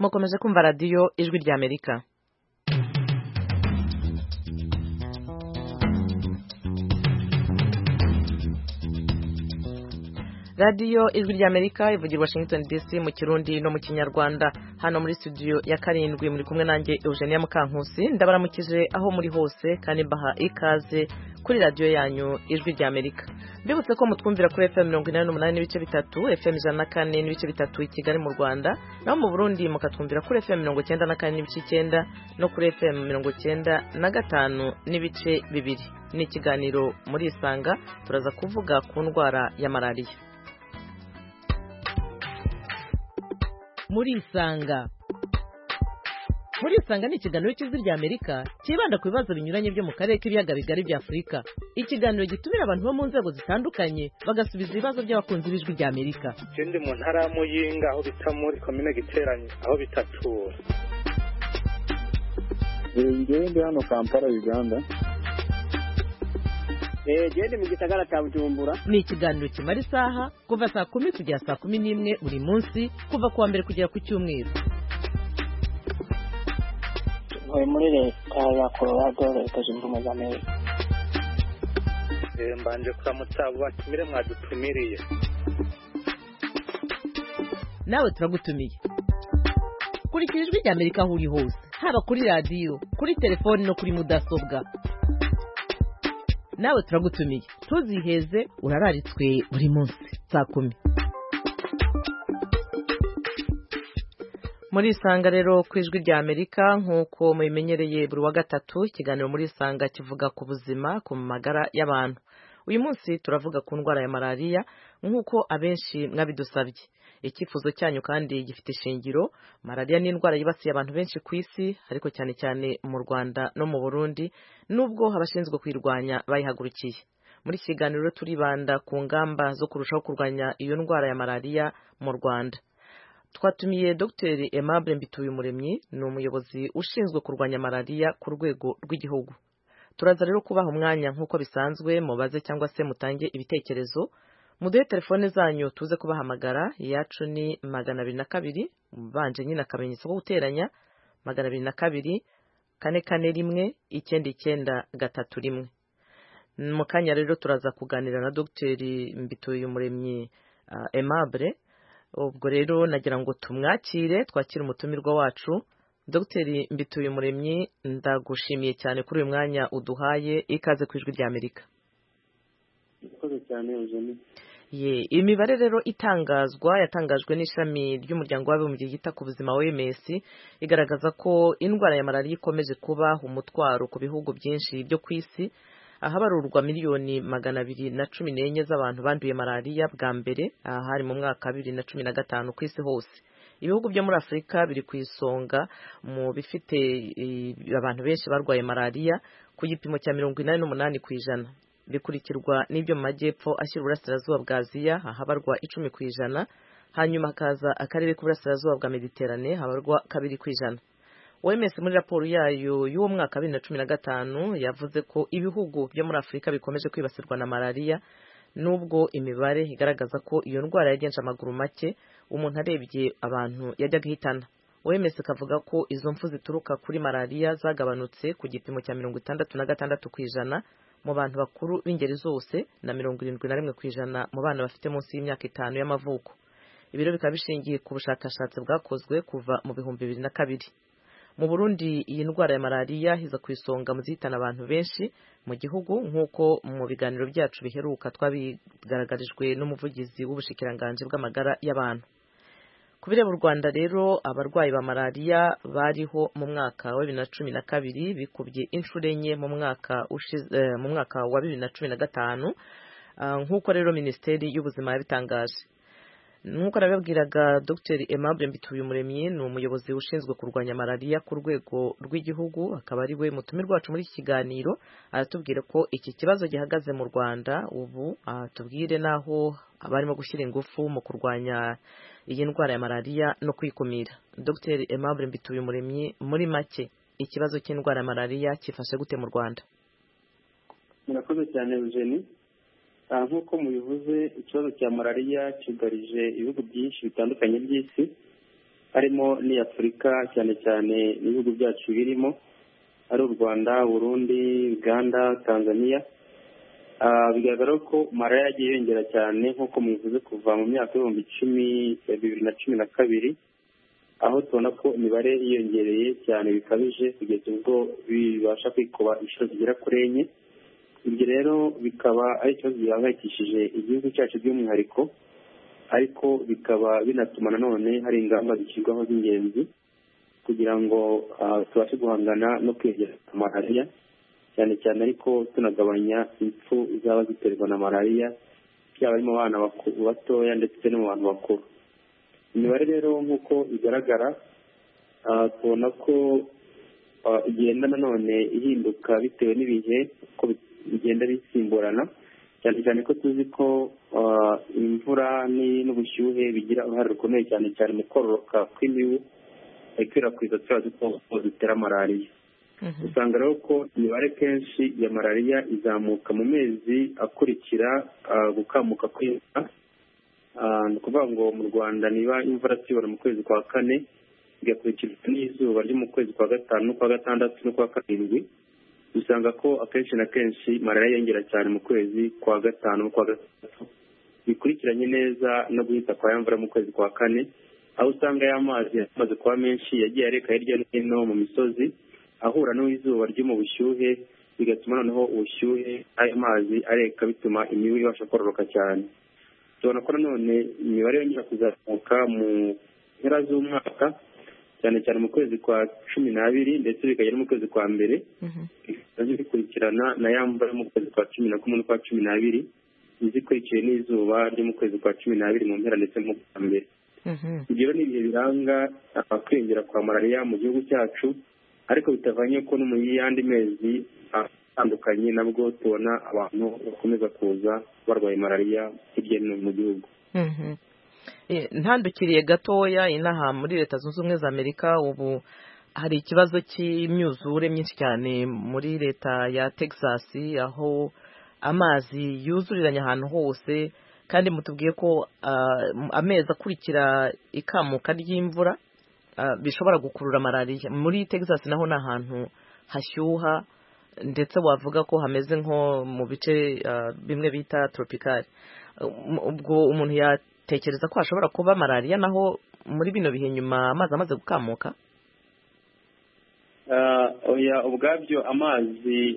mukomeje kumva radiyo ijwi ry'Amerika. radiyo ijwi ry'Amerika ivugira Washington DC mu Kirundi no mu Kinyarwanda. Hano muri studio ya 7 muri kumwe nanjye Eugenia Mukankusi, ndabaramukije aho muri hose kandi mbaha ikaze kuri radiyo yanyu ijwi ry'Amerika. Mbibutse ko mutwumvira kuri FM 88 n'ibice bitatu, FM 104 n'ibice bitatu i Kigali mu Rwanda, naho mu Burundi mukatwumvira kuri FM 94 n'ibice 9 no kuri FM 95 n'ibice bibiri. Ni ikiganiro muri Isanga, turaza kuvuga ku ndwara ya malaria. Muri Isanga ni ikiganiro cy'ijwi ry'Amerika kibanda ku bibazo binyuranye byo mu karere k'ibiyaga bigari bya Afurika. Ikiganiro gitumira abantu bo mu nzego zitandukanye bagasubiza ibibazo by'abakunzi b'ijwi ry'Amerika. Ikindi mu ntara ya Muyinga aho bita muri komine Giteranye aho bitatura. Ngende hano Kampala Uganda. Gende mu gisagara cya Bujumbura. Ni ikiganiro kimara isaha kuva saa 10 kugera saa 11 buri munsi kuva kuwa mbere kugera ku cyumweru. Muri leta ya Colorado leta zunze ubumwe za Amerika. Mbanje kuramutsa batumire mwadutumiriye. Nawe turagutumiye. Kurikira ijwi ry'Amerika aho uri hose, haba kuri radiyo, kuri telefoni no kuri mudasobwa. Nawe turagutumiye, tuziheze urararitswe buri munsi saa 10. Muri Isanga rero ku ijwi ry'Amerika nk'uko mubimenyereye buri wa gatatu, ikiganiro muri Isanga kivuga ku buzima, ku magara y'abantu. Uyu munsi turavuga ku ndwara ya malaria nk'uko abenshi mwabidusabye. Icyifuzo cyanyu kandi gifite ishingiro. Malaria ni indwara yibasiye abantu benshi ku isi, ariko cyane cyane mu Rwanda no mu Burundi, nubwo abashinzwe kwirwanya bayihagurukiye. Muri iki kiganiro turibanda ku ngamba zo kurushaho kurwanya iyo ndwara ya malaria mu Rwanda. Twatumiye Dr. Aimable Mbituyumuremyi, ni umuyobozi ushinzwe kurwanya malaria ku rwego rw'igihugu. Turaza rero kubaha umwanya nk'uko bisanzwe, mubaze cyangwa se mutange ibitekerezo. Muduhe telefone zanyu tuze kubahamagara, yacu ni 202 banje nyine akamenyetso ko guteranya 202 441 9931. Mu kanya rero turaza kuganira na Dr. Mbituyumuremyi Aimable. Ubwo rero nagira ngo tumwakire, twakire umutumirwa wacu. Dr. Mbituyumuremyi, ndagushimiye cyane kuri uyu mwanya uduhaye, ikaze ku ijwi ry'Amerika. Ikoze cyane Eugenie. Imibare rero yatangajwe n'ishami ry'umuryango w'abibumbye ryita ku buzima OMS, igaragaza ko indwara ya malaria ikomeje kuba umutwaro ku bihugu byinshi byo ku isi. Ahabarurwa miliyoni 214 z'abantu banduye malaria bwa mbere hari mu mwaka 2015 ku isi hose. Ibihugu byo muri Afurika biri ku isonga mu bifite abantu benshi barwaye malaria ku gipimo cya 88%. Bikurikirwa n'ibyo mu majyepfo ashyira uburasirazuba bwa Aziya ahabarwa 10%, hanyuma hakaza akarere k'uburasirazuba bwa Mediterane habarwa 2%. OMS muri raporo yayo y'uwo mwaka 2015 yavuze ko ibihugu byo muri Afurika bikomeje kwibasirwa na malaria, nubwo imibare igaragaza ko iyo ndwara yagenje amaguru make umuntu arebye abantu yajyaga hitana. OMS kavuga ko izo mfu zituruka kuri malaria zagabanutse ku gipimo cya 66% mu bantu bakuru b'ingeri zose na 71% mu bana bafite munsi y'imyaka 5 y'amavuko. Ibiro bikaba bishingiye ku bushakashatsi bwakozwe kuva mu 2002. Mu Burundi iyi ndwara ya malaria hiza ku isonga mu zihitana abantu benshi mu gihugu, nk'uko mu biganiro byacu biheruka twabigaragarijwe n'umuvugizi w'ubushikiranganje bw'amagara y'abantu. Kubireba u Rwanda rero, abarwayi ba malaria bariho mu mwaka wa 2012 bikubye inshuro enye mu mwaka wa 2015, nk'uko rero Minisiteri y'Ubuzima yabitangaje. Nuko nababwiraga Dr. Aimable Mbituyumuremyi, ni umuyobozi ushinzwe kurwanya malaria ku rwego rw'igihugu, akaba ari we mutumirwa wacu muri iki kiganiro. Aratubwira ko iki kibazo gihagaze mu Rwanda ubu, atubwire naho abarimo gushyira ingufu mu kurwanya iyi ndwara ya malaria no kwikumira. Dr. Aimable Mbituyumuremyi, muri make ikibazo cy'indwara ya malaria kifashe gute mu Rwanda? Murakoze cyane Eugenie. Nk'uko mubivuze, ikibazo cya malaria cyugarije ibihugu byinshi bitandukanye by'isi, harimo n'iy'Afurika cyane cyane n'ibihugu byacu birimo ari u Rwanda, Burundi, Uganda, Tanzania. Bigaragara ko malariya yagiye yongera cyane nk'uko mubivuze kuva mu myaka y'ibihumbi 2012, aho tubona ko imibare yiyongereye cyane bikabije kugeza ubwo bibasha kwikuba inshuro zigera kuri enye. Ibyo rero bikaba ari ikibazo gihangayikishije igihugu cyacu by'umwihariko, ariko bikaba binatuma nanone hari ingamba zishyirwaho z'ingenzi kugira ngo tubashe guhangana no kwegera malariya cyane cyane, ariko tunagabanya impfu zaba ziterwa na malariya, byaba ari mu bana batoya ndetse no mu bantu bakuru. Imibare rero nk'uko igaragara, tubona ko igenda nanone ihinduka bitewe n'ibihe uko bigenda bisimburana, cyane cyane ko tuzi ko imvura n'ubushyuhe bigira uruhare rukomeye cyane cyane mu kororoka kw'imibu ikwirakwiza turiya dukoko dutera malariya. Usanga rero ko imibare kenshi ya malariya izamuka mu mezi akurikira gukamuka kw'imvura. Ni ukuvuga ngo mu Rwanda niba imvura tuyibona mu kwezi kwa kane, igakurikirwa n'izuba ryo mu kwezi kwa gatanu n'ukwa gatandatu n'ukwa karindwi, usanga ko akenshi na kenshi malariya yongera cyane mu kwezi kwa gatanu n'ukwa gatatu, bikurikiranye neza no guhita kwa mvura mu kwezi kwa kane, aho usanga y'amazi yamaze kuba menshi yagiye areka hirya no hino mu misozi ahura n'izuba ryo mu bushyuhe, bigatuma noneho ubushyuhe ayo mazi areka, bituma imibu ibasha kororoka cyane. Tubona ko nanone imibare yongera kuzamuka mu mpera z'umwaka, cyane cyane mu kwezi kwa 12 ndetse bikagera mu kwezi kwa mbere, bikurikirana na ya mvura mu kwezi kwa 11 n'ukwa 12, izikurikiye n'izuba ryo mu kwezi kwa 12 mu mpera ndetse mu kwa mbere. Ibyo ni ibihe biranga kwiyongera kwa malariya mu gihugu cyacu, ariko bitavanye ko no mu yandi mezi atandukanye nabwo tubona abantu bakomeza kuza barwaye malariya hirya no hino mu gihugu. Ntandukiriye gatoya inaha muri Leta Zunze Ubumwe za Amerika, ubu hari ikibazo cy'imyuzure myinshi cyane muri leta ya Texas, aho amazi yuzuriranye ahantu hose, kandi mutubwiye ko amezi akurikira ikamuka ry'imvura bishobora gukurura malariya. Muri Texas naho ni ahantu hashyuha, ndetse wavuga ko hameze nko mu bice bimwe bita tropicale. Ubwo umuntu yatekereza ko hashobora kuba malariya naho muri bino bihe nyuma amazi amaze gukamuka. Ubwabyo amazi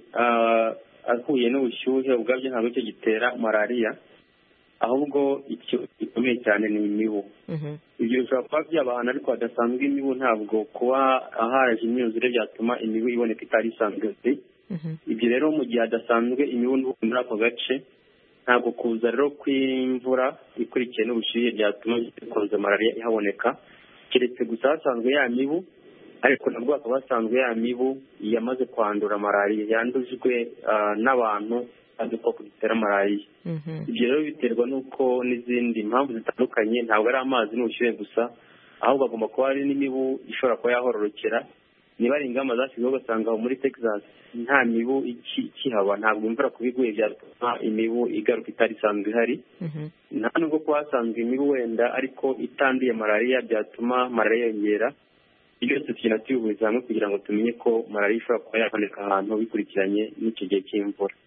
ahuye n'ubushyuhe ubwabyo ntabwo cyo gitera malariya, ahubwo icyo gikomeye cyane ni imibu. Ibyo bishobora kuba by'abantu ariko hadasanzwe imibu, ntabwo kuba haraje imyuzure byatuma imibu iboneka itari isanzwe. Ibyo rero mu gihe hadasanzwe imibu muri ako gace, ntabwo kuza rero kw'imvura ikurikiye n'ubushyuhe byatuma bikunze malariya ihaboneka, keretse gusa hasanzwe ya mibu, ariko nabwo hakaba hasanzwe ya mibu yamaze kwandura malariya, yandujwe n'abantu udukoko dutera malariya. Ibyo rero biterwa n'uko n'izindi mpamvu zitandukanye, ntabwo ari amazi n'ubushyuhe gusa, ahubwo agomba kuba hari n'imibu ishobora kuba yahororokera. Niba ari ingamba zashyizweho ugasanga aho muri Texas nta mibu ikihaba, ntabwo imvura kuba iguye byatuma imibu igaruka itari isanzwe ihari. Nta nubwo kuba hasanzwe imibu wenda ariko itanduye malariya byatuma malariya yongera. Ibyo byose tugenda tubihuriza hamwe kugira ngo tumenye ko malariya ishobora kuba yaboneka ahantu bikurikiranye n'icyo gihe cy'imvura.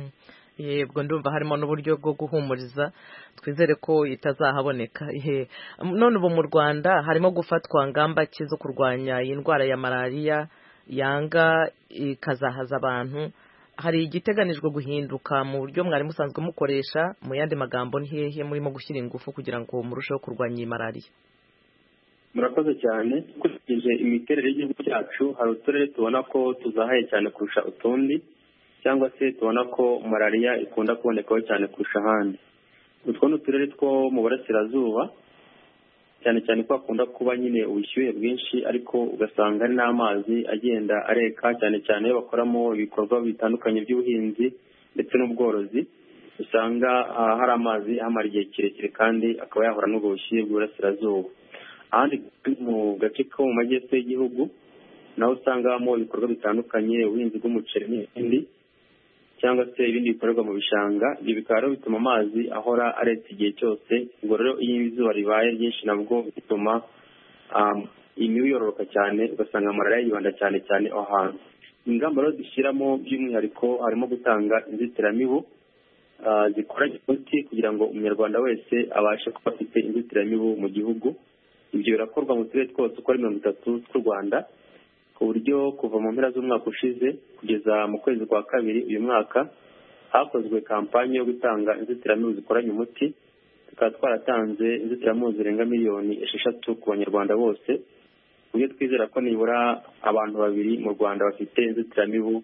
Yebwo ndumva harimo n'uburyo bwo guhumuriza, twizere ko itazahaboneka. None ubu mu Rwanda harimo gufatwa ngamba ki zo kurwanya iyi ndwara ya malariya yanga ikazahaza abantu? Hari igiteganijwe guhinduka mu buryo mwari musanzwe mukoresha? Mu yandi magambo, ni hehe murimo gushyira ingufu kugira ngo murusheho kurwanya iyi malariya? Murakoze cyane. Dukurikije imiterere y'igihugu cyacu, hari uturere tubona ko tuzahaye cyane kurusha utundi, cyangwa se tubona ko malariya ikunda kubonekaho cyane kurusha ahandi. Utwo ni uturere two mu burasirazuba, cyane cyane ko hakunda kuba nyine ubushyuhe bwinshi, ariko ugasanga hari n'amazi agenda areka, cyane cyane iyo bakoramo ibikorwa bitandukanye by'ubuhinzi ndetse n'ubworozi, usanga hari amazi ahamara igihe kirekire kandi akaba yahura n'ubwo bushyuhe bw'uburasirazuba. Ahandi mu gace ko mu majyepfo y'igihugu naho usanga habamo ibikorwa bitandukanye, ubuhinzi bw'umuceri n'ibindi, cyangwa se ibindi bikorerwa mu bishanga. Ibyo bikaba rero bituma amazi ahora aretse igihe cyose. Ubwo rero iyo izuba ribaye ryinshi nabwo bituma imibu yororoka cyane, ugasanga malariya yibanda cyane cyane aho hantu. Ingamba rero dushyiramo by'umwihariko harimo gutanga inzitiramibu zikoranye umuti kugira ngo umunyarwanda wese abashe kuba afite inzitiramibu mu gihugu. Ibyo birakorwa mu turere twose uko ari 30 tw'u Rwanda, ku buryo kuva mu mpera z'umwaka ushize kugeza mu kwezi kwa kabiri uyu mwaka hakozwe kampanye yo gutanga inzitiramibu zikoranye umuti. Tukaba twaratanze inzitiramibu zirenga 6 miliyoni ku banyarwanda bose, ku buryo twizera ko nibura abantu 2 mu Rwanda bafite inzitiramibu,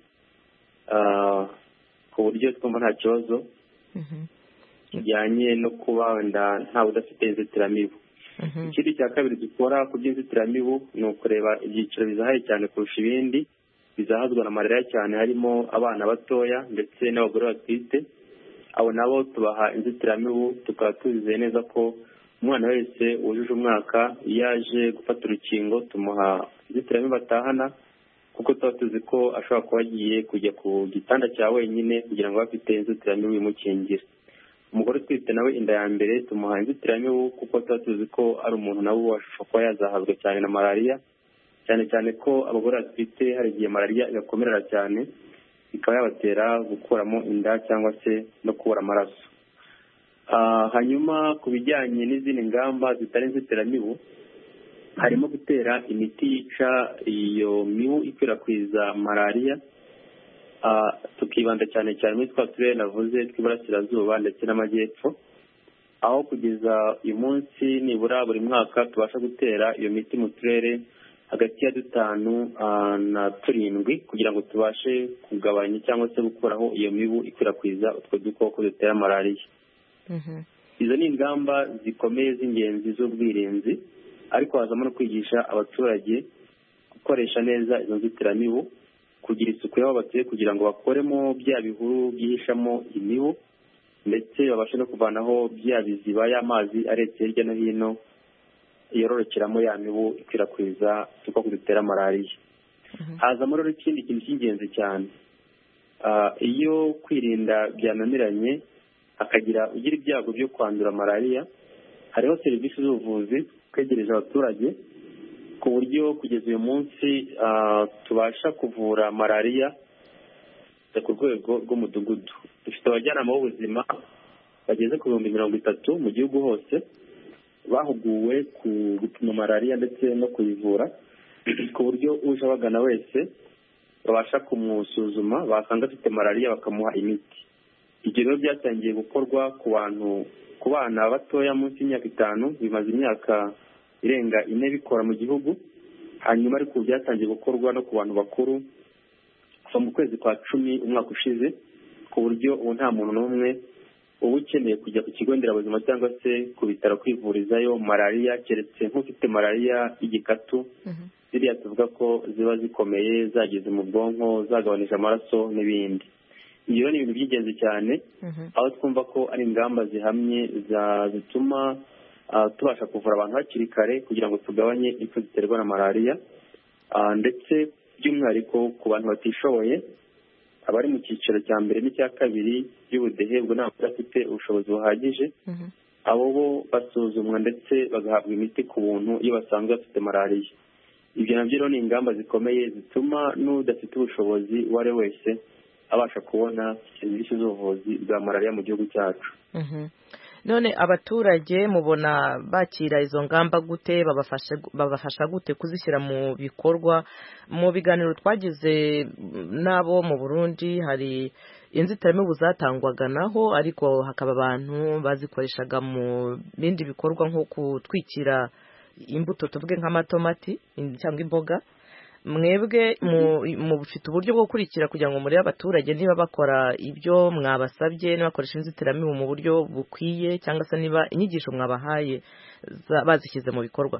ku buryo twumva nta kibazo kijyanye no kuba wenda ntawe udafite inzitiramibu. Ikindi cya kabiri dukora ku by'inzitiramibu ni ukureba ibyiciro bizahaye cyane kurusha ibindi bizahazwa na malariya cyane, harimo abana batoya ndetse n'abagore batwite. Abo nabo tubaha inzitiramibu, tukaba tuzizeye neza ko umwana wese wujuje umwaka iyo yaje gufata urukingo tumuha inzitiramibu atahana, kuko tuba tuzi ko ashobora kuba agiye kujya ku gitanda cya wenyine kugira ngo afite inzitiramibu imukingira. Umugore utwite nawe inda ya mbere tumuha inzitiramibu, kuko tuba tuzi ko ari umuntu nawe washobora kuba yazahazwa cyane na malariya, cyane cyane ko abagore batwite hari igihe malariya igakomerera cyane ikaba yabatera gukuramo inda cyangwa se no kubura amaraso. Hanyuma ku bijyanye n'izindi ngamba zitari inzitiramibu, harimo gutera imiti yica iyo mibu ikwirakwiza malariya, tukibanda cyane cyane muri twa turere navuze tw'iburasirazuba ndetse n'amajyepfo, aho kugeza uyu munsi nibura buri mwaka tubasha gutera iyo miti mu turere hagati ya 5 na 7 kugira ngo tubashe kugabanya cyangwa se gukuraho iyo mibu ikwirakwiza utwo dukoko dutera malariya. Izo ni ingamba zikomeye z'ingenzi z'ubwirinzi, ariko hazamo no kwigisha abaturage gukoresha neza izo nzitiramibu, kugira isuku y'aho batuye kugira ngo bakoremo bya bihuru byihishamo imibu, ndetse babashe no kuvanaho bya biziba y'amazi aretse hirya no hino yororokeramo ya mibu ikwirakwiza udukoko dutera malariya. Hazamo rero ikindi kintu cy'ingenzi cyane, iyo kwirinda byananiranye akagira ugira ibyago byo kwandura malariya, hariho serivisi z'ubuvuzi twegereje abaturage, ku buryo kugeza uyu munsi tubasha kuvura malariya ku rwego rw'umudugudu. Dufite abajyanama b'ubuzima bageze ku 30,000 mu gihugu hose bahuguwe ku gupima malariya ndetse no kuyivura, ku buryo uje abagana wese babasha kumusuzuma basanga afite malariya bakamuha imiti. Ibyo rero byatangiye gukorwa ku bana batoya munsi y'imyaka 5, bimaze imyaka irenga 4 bikora mu gihugu. Hanyuma ariko byatangiye gukorwa no ku bantu bakuru kuva mu kwezi kwa 10 umwaka ushize, ku buryo ubu nta muntu n'umwe uba ukeneye kujya ku kigo nderabuzima cyangwa se ku bitaro kwivurizayo malariya, keretse nk'ufite malariya y'igikatu, ziriya tuvuga ko ziba zikomeye zageze mu bwonko, zagabanije amaraso n'ibindi. Iyo ni ibintu by'ingenzi cyane, aho twumva ko ari ingamba zihamye zituma tubasha kuvura abantu hakiri kare kugira ngo tugabanye impfu ziterwa na malariya, ndetse by'umwihariko ku bantu batishoboye, abari mu cyiciro cya mbere n'icya kabiri by'ubudehe bwo ntabwo bafite ubushobozi buhagije, abo bo basuzumwa ndetse bagahabwa imiti ku buntu iyo basanzwe bafite malariya. Ibyo nabyo rero ni ingamba zikomeye zituma n'udafite ubushobozi uwo ari we wese abasha kubona serivisi z'ubuvuzi bwa malariya mu gihugu cyacu. None abaturage mubona bakira izo ngamba gute, babafasha gute kuzishyira mu bikorwa? Mu biganiro twagize nabo mu Burundi hari inzitiramibu zatangwaga naho, ariko hakaba abantu bazikoreshaga mu bindi bikorwa nko gutwikira imbuto tuvuge nk'amatomati cyangwa imboga. Mwebwe mufite uburyo bwo gukurikira kugira ngo muri abaturage niba bakora ibyo mwabasabye, niba bakoresha inzitiramibu mu buryo bukwiye, cyangwa se niba inyigisho mwabahaye bazishyize mu bikorwa?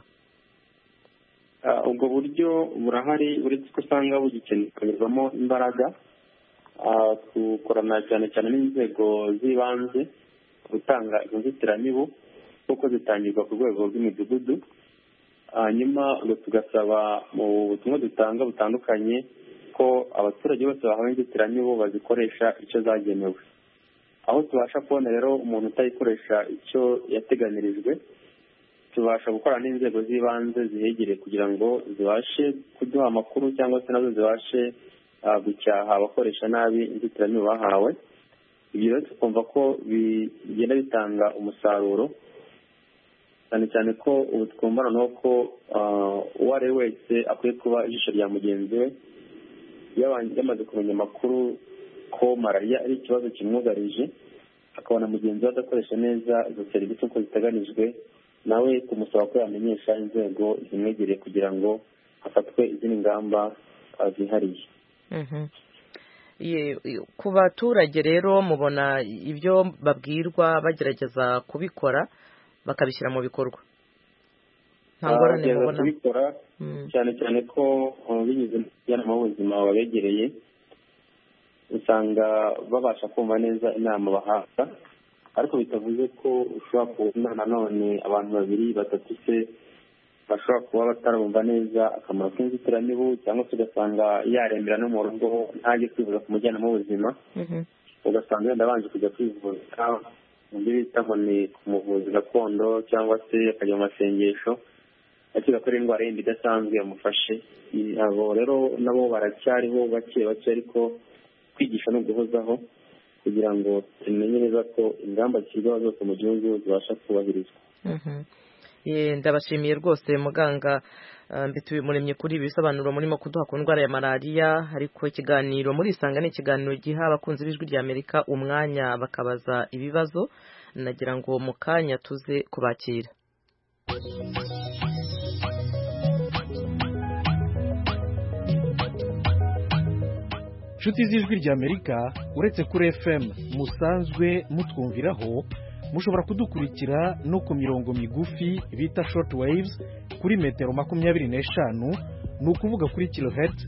Ubwo buryo burahari, uretse ko usanga bugikenerwamo imbaraga. Dukorana cyane cyane n'inzego z'ibanze gutanga inzitiramibu, kuko zitangirwa ku rwego rw'imidugudu. Hanyuma tugasaba mu butumwa dutanga butandukanye ko abaturage bose bahawe inzitiramibu bazikoresha icyo zagenewe. Aho tubasha kubona rero umuntu utayikoresha icyo yateganirijwe, tubasha gukorana n'inzego z'ibanze zihegereye kugira ngo zibashe kuduha amakuru cyangwa se nazo zibashe gucyaha abakoresha nabi inzitiramibu bahawe. Ibyo rero tukumva ko bigenda bitanga umusaruro, cyane cyane ko ubu twumva noneho ko uwo ari we wese akwiye kuba ijisho rya mugenzi we yamaze kumenya amakuru ko malariya ari ikibazo kimwugarije, akabona mugenzi we adakoresha neza izo serivisi uko ziteganijwe, nawe kumusaba ko yamenyesha inzego zimwegereye kugira ngo hafatwe izindi ngamba zihariye. Ku baturage rero mubona ibyo babwirwa bagerageza kubikora bakabishyira mu bikorwa? Nta ngorane mubona? Kubikora cyane cyane ko binyuze mu bujyanama b'ubuzima babegereye usanga babasha kumva neza inama bahabwa, ariko bitavuze ko ushobora kubona nanone abantu babiri batatu se bashobora kuba batarabumva neza akamaro k'inzitiramibu, cyangwa se ugasanga yarembera no mu rugo ntajye kwivuza ku mujyanama w'ubuzima, ugasanga yenda abanje kujya kwivuza mu byo bita ngo ni ku muvuzi gakondo, cyangwa se akajya mu masengesho akeka ko ari indwara yindi idasanzwe yamufashe. Abo rero nabo baracyariho bake bake, ariko kwigisha no guhozaho kugira ngo tumenye neza ko ingamba zishyirwaho zose mu gihugu zibasha kubahirizwa. Ndabashimiye rwose muganga Mbituyumuremyi kuri ibi bisobanuro murimo kuduha ku ndwara ya malariya. Ariko ikiganiro muri Isanga ni ikiganiro giha abakunzi b'Ijwi ry'Amerika umwanya bakabaza ibibazo, nagira ngo mu kanya tuze kubakira. Inshuti z'Ijwi ry'Amerika, uretse kuri FM musanzwe mutwumviraho, mushobora kudukurikira no ku mirongo migufi bita short waves kuri metero 25, ni ukuvuga kuri kilohertz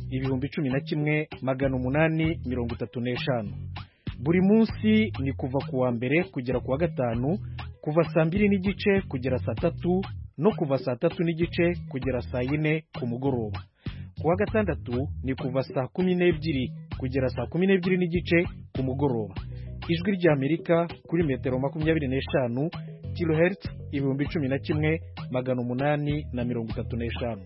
11,835. Buri munsi ni kuva ku wa mbere kugera ku wa gatanu, kuva saa 2:30 kugera saa 3, no kuva saa 3:30 kugera saa 4 ku mugoroba. Ku wa gatandatu ni kuva saa 12 kugera saa 12:30 ku mugoroba. Ijwi ry'Amerika kuri metero 25, kilohertz 11,835.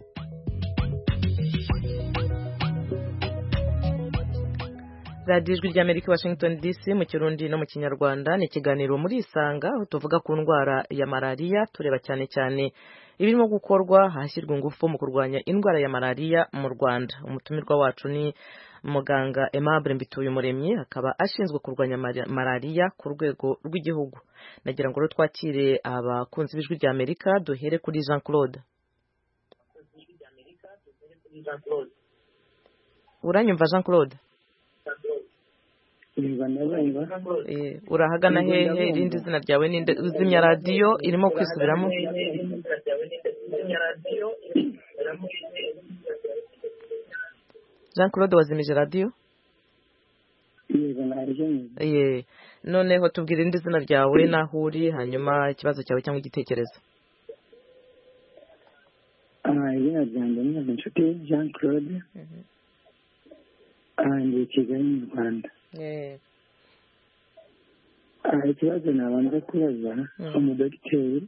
Radio Ijwi ry'Amerika Washington DC mu Kirundi no mu Kinyarwanda, ni ikiganiro muri Isanga aho tuvuga ku ndwara ya malariya, tureba cyane cyane ibirimo gukorwa hashyirwa ingufu mu kurwanya indwara ya malariya mu Rwanda. Umutumirwa wacu ni muganga Aimable Mbituyumuremyi, akaba ashinzwe kurwanya malariya ku rwego rw'igihugu. Nagira ngo twakire abakunzi b'Ijwi ry'Amerika, duhere kuri Jean Claude. Uranyumva Jean Claude? Urahagana hehe? Irindi zina ryawe ninde? Uzimya radio irimo kwisubiramo. Jean Claude, wazimije radio? Noneho tubwire irindi zina ryawe naho uri, hanyuma ikibazo cyawe cyangwa igitekerezo. Izina ryanjye ni Inshuti Jean Claude, ndi Kigali mu Rwanda. Ikibazo nabanza kubaza umudogiteri,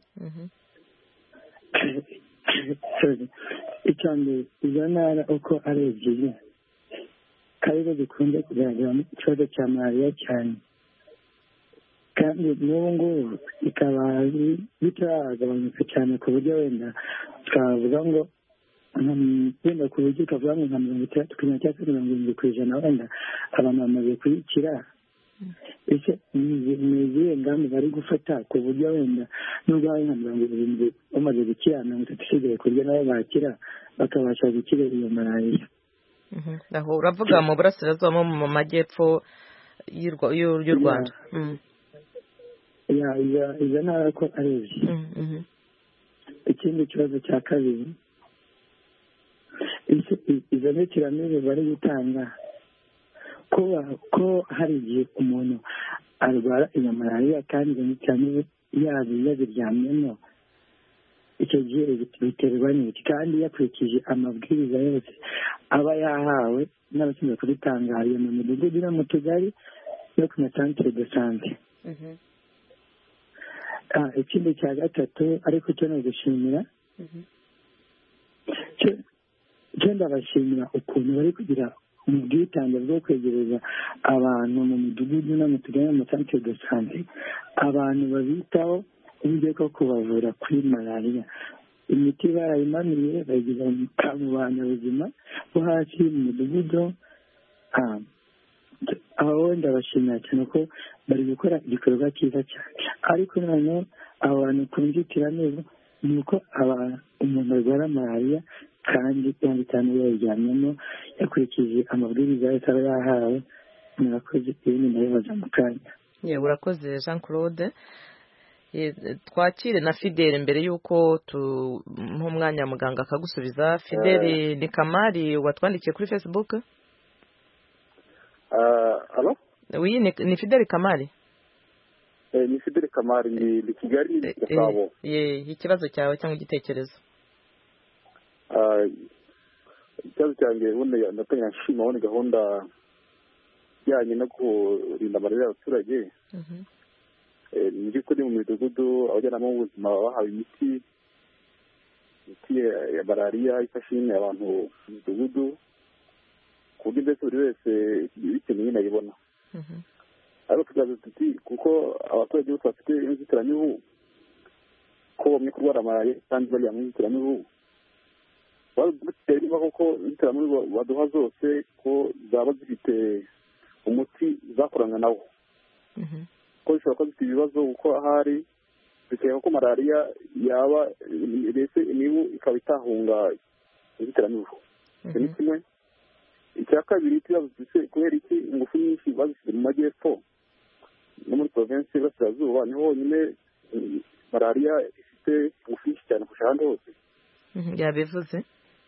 icyambere izo ntara uko ari ebyiri karizo zikunze kugaragaramo ikibazo cya malariya cyane, kandi n'ubu ngubu bikaba bitaragabanuka cyane ku buryo wenda twavuga ngo wenda ku buryo ukavuga ngo nka 60-70% wenda abantu bamaze kuyikira. Ese ni izihe ngamba bari gufata ku buryo wenda nubwo hari nka 70 bamaze gukira, 30 usigaye kurya nabo bakira bakabasha gukira iyo malariya? Aho uravuga mu burasirazuba mu majyepfo y'u Rwanda? Izo ntara ko ari ebyiri. Ikindi kibazo cya kabiri, izo nzitiramibu bari gutanga ko hari igihe umuntu arwara iyo malariya kandi izo nzitiramibu yaziryamyemo, icyo gihe biterwa n'iki? Kandi yakurikije amabwiriza yose aba yahawe n'abashinzwe kubitangariye mu midugudu no mu tugari no ku masantere de sante. ikindi cya gatatu ariko cyo ni ugushimira cyo ndabashimira ukuntu bari kugira mu bwitange bwo kwegereza abantu mu midugudu no mu tugari mu santere de sante abantu babitaho uburyo bwo kubavura kuri malariya. Imiti barayimaniye bayigeza mu banyabuzima bo hasi mu mudugudu. Aho ndabashimira cyane ko bari gukora igikorwa cyiza cyane, ariko noneho abo bantu ku nzitiramibu ni uko umuntu arwara malariya kandi cyane cyane yayiryamyemo yakurikije amabwiriza yose aba yahawe. Murakoze ibindi ndabibaza mu kanya. Urakoze Jean Claude. Twakire na Fidele mbere y'uko tumuha umwanya muganga akagusubiza. Fidele ni Kamari watwandikiye kuri Facebook. Alo? Oui, ni Fidele Kamari. Ni Fidele Kamari ni Kigali Gasabo. Ikibazo cyawe cyangwa igitekerezo? Ikibazo cyanjye ubundi natanya nshima abone gahunda ijyanye no kurinda malariya y'abaturage. Mu by'ukuri mu midugudu abajyanama b'ubuzima bahawe imiti ya malariya ifasha nyine abantu mu midugudu ku buryo mbese buri wese bitewe nyine ayibona. ariko tukaza tuti kuko abaturage bose bafite inzitiramibu ko bamwe kurwara malariya kandi bari mu inzitiramibu badutera koko inzitiramibu baduha zose ko zaba zifite umuti zakorana nawo ko bishobora kuba zifite ibibazo kuko ahari bikeka ko malariya yaba mbese imibu ikaba itahunga inzitiramibu. Ni kimwe. Icya kabiri tuyavuze kubera iki ingufu nyinshi bazishyize mu majyepfo no muri provinsi y'Iburasirazuba niho honyine malariya ifite ingufu nyinshi cyane kurusha ahandi hose. Yabivuze.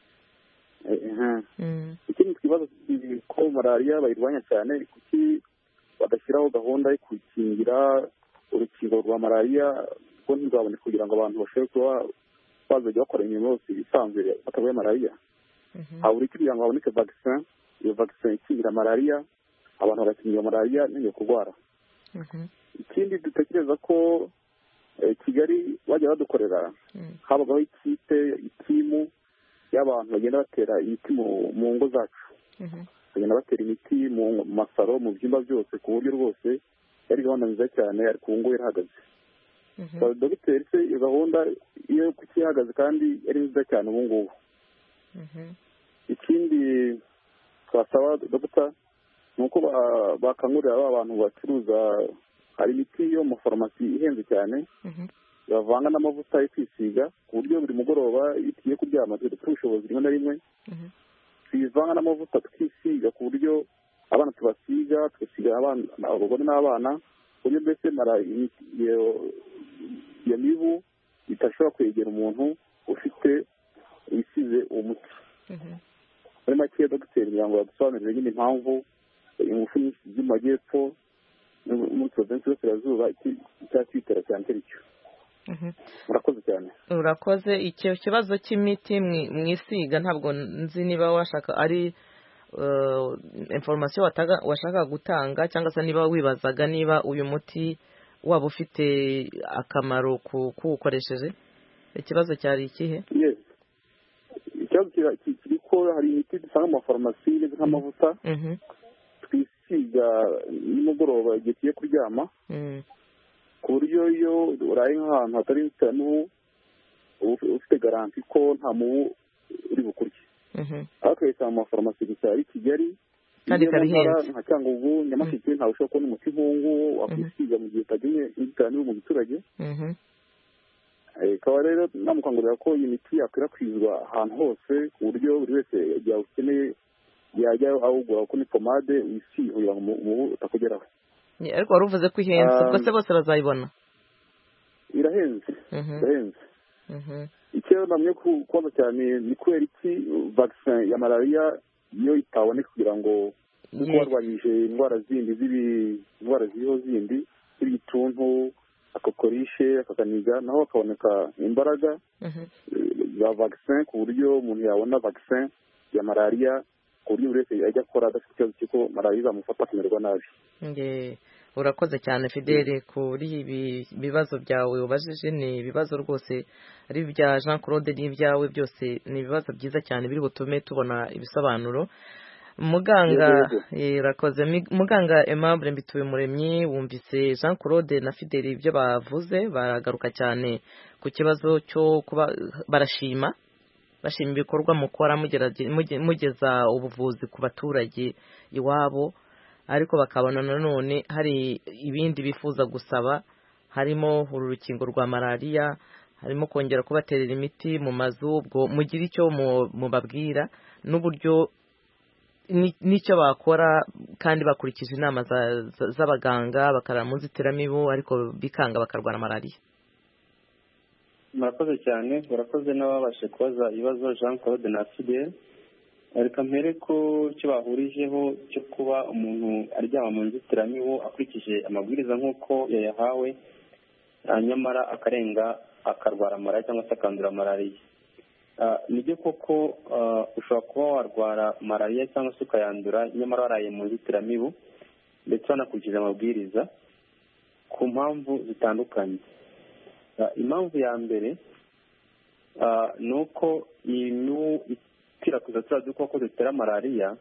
Ikindi kibazo ko malariya bayirwanya cyane kuki badashyiraho gahunda yo gukingira urukingo rwa malariya ko ntizaboneka kugira ngo abantu bashobore kuba bazajya bakora imirimo yose isanzwe batarwaye malariya. habura iki kugira ngo haboneke vaccin, iyo vaccin ikingira malariya abantu bagakingira malariya n'iyo kurwara. Ikindi dutekereza ko Kigali bajya badukorera habagaho itimu y'abantu bagenda batera imiti mu ngo zacu, bagenda batera imiti mu masaro mu byumba byose ku buryo rwose yari gahunda nziza cyane ariko ubu ngubu irahagaze. Dogiteri se iyo gahunda iyo kuki ihagaze kandi yari nziza cyane ubu ngubu. Ikindi twasaba dogita ni uko bakangurira abantu bacuruza hari imiti yo mu farumasi ihenze cyane bavanga n'amavuta yo kwisiga ku buryo buri mugoroba iyo tugiye kuryama dufite ubushobozi rimwe na rimwe tuyivanga n'amavuta tukisiga ku buryo abana tubasiga tugasiga abagore n'abana ku buryo mbese iyo mibu itashobora kwegera umuntu ufite wisize uwo muti. Muri make dogiteri kugira ngo badusobanurire nyine impamvu ingufu nyinshi ziri mu majyepfo muri provinsi y'Iburasirazuba icyatwitera cyane cyo. Murakoze cyane. Urakoze. Icyo kibazo cy'imiti mwisiga ntabwo nzi niba washaka ari information washaka gutanga cyangwa se niba wibazaga niba uyu muti waba ufite akamaro kuwukoresheje. Ikibazo cyari ikihe? Yes. Ikibazo kiri ko hari imiti dusanga mu mafarumasi ndetse nk'amavuta twisiga nimugoroba igihe tugiye kuryama ku buryo iyo uraye nk'ahantu hatari inzitiramibu ufite garanti ko nta mubu uri bukurye. aho twayisanga mu mafarumasi gusa ari Kigali kandi karihenze nka Cyangugu Nyamasheke ntawe ushobora kubona umuti nk'uwo wakwisiga mu gihe utagiye inzitiramibu mu giturage. Ikaba rero namukangurira ko iyi miti yakwirakwizwa ahantu hose ku buryo buri wese igihe ukeneye yajya awugura ko ni pomade wisiga kugira ngo umubu utakugeraho. Ariko wari uvuze ko ihenze ubwo se bose bazayibona? Irahenze. Irahenze. Icyo namwe kubaza cyane ni kubera iki vaccin ya malariya iyo itaboneka kugira ngo kuko barwanyije indwara zindi indwara ziriho zindi z'ibituntu akokorishe akakaniga naho hakaboneka imbaraga za vaccin ku buryo umuntu yabona vaccin ya malariya ku buryo buri wese yajya akora adafite ikibazo cy'uko malariya izamufata akamererwa nabi. urakoze cyane Fidele kuri ibi bibazo byawe ubajije. ni ibibazo rwose ari ibya Jean Claude n'ibyawe byose ni ibibazo byiza cyane biri butume tubona ibisobanuro. Muganga Aimable Mbituyumuremyi, wumvise Jean Claude na Fidele ibyo bavuze, baragaruka cyane ku kibazo cyo kuba bashima ibikorwa mukora mugeza ubuvuzi ku baturage iwabo, ariko bakabona nanone hari ibindi bifuza gusaba, harimo uru rukingo rwa malariya, harimo kongera kubaterera imiti mu mazu. Ubwo mugira icyo mubabwira n'uburyo n'icyo bakora kandi bakurikije inama z'abaganga, bakarara mu nzitiramibu ariko bikanga bakarwara malariya. murakoze cyane, barakoze n'ababashe kubaza ibibazo Jean Claude na Fidele. reka mpere ko icyo bahurijeho cyo kuba umuntu aryama mu nzitiramibu akurikije amabwiriza nk'uko yayahawe, nyamara akarenga akarwara malariya cyangwa se akandura malariya. nibyo koko ushobora kuba warwara malariya cyangwa se ukayandura nyamara waraye mu nzitiramibu ndetse wanakurikije amabwiriza ku mpamvu zitandukanye. impamvu ya mbere ni uko iyi mibu ikwirakwiza turiya dukoko dutera malariya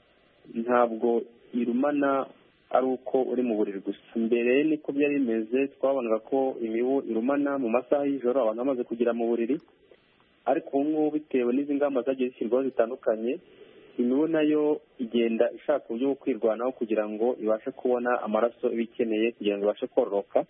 ntabwo irumana ari uko uri mu buriri gusa. mbere niko byari bimeze, twabonaga ko imibu irumana mu masaha y'ijoro abantu bamaze kugera mu buriri, ariko ubu ngubu bitewe n'izi ngamba zagiye zishyirwaho zitandukanye, imibu nayo igenda ishaka uburyo bwo kwirwanaho kugira ngo ibashe kubona amaraso iba ikeneye kugira ngo ibashe kororoka,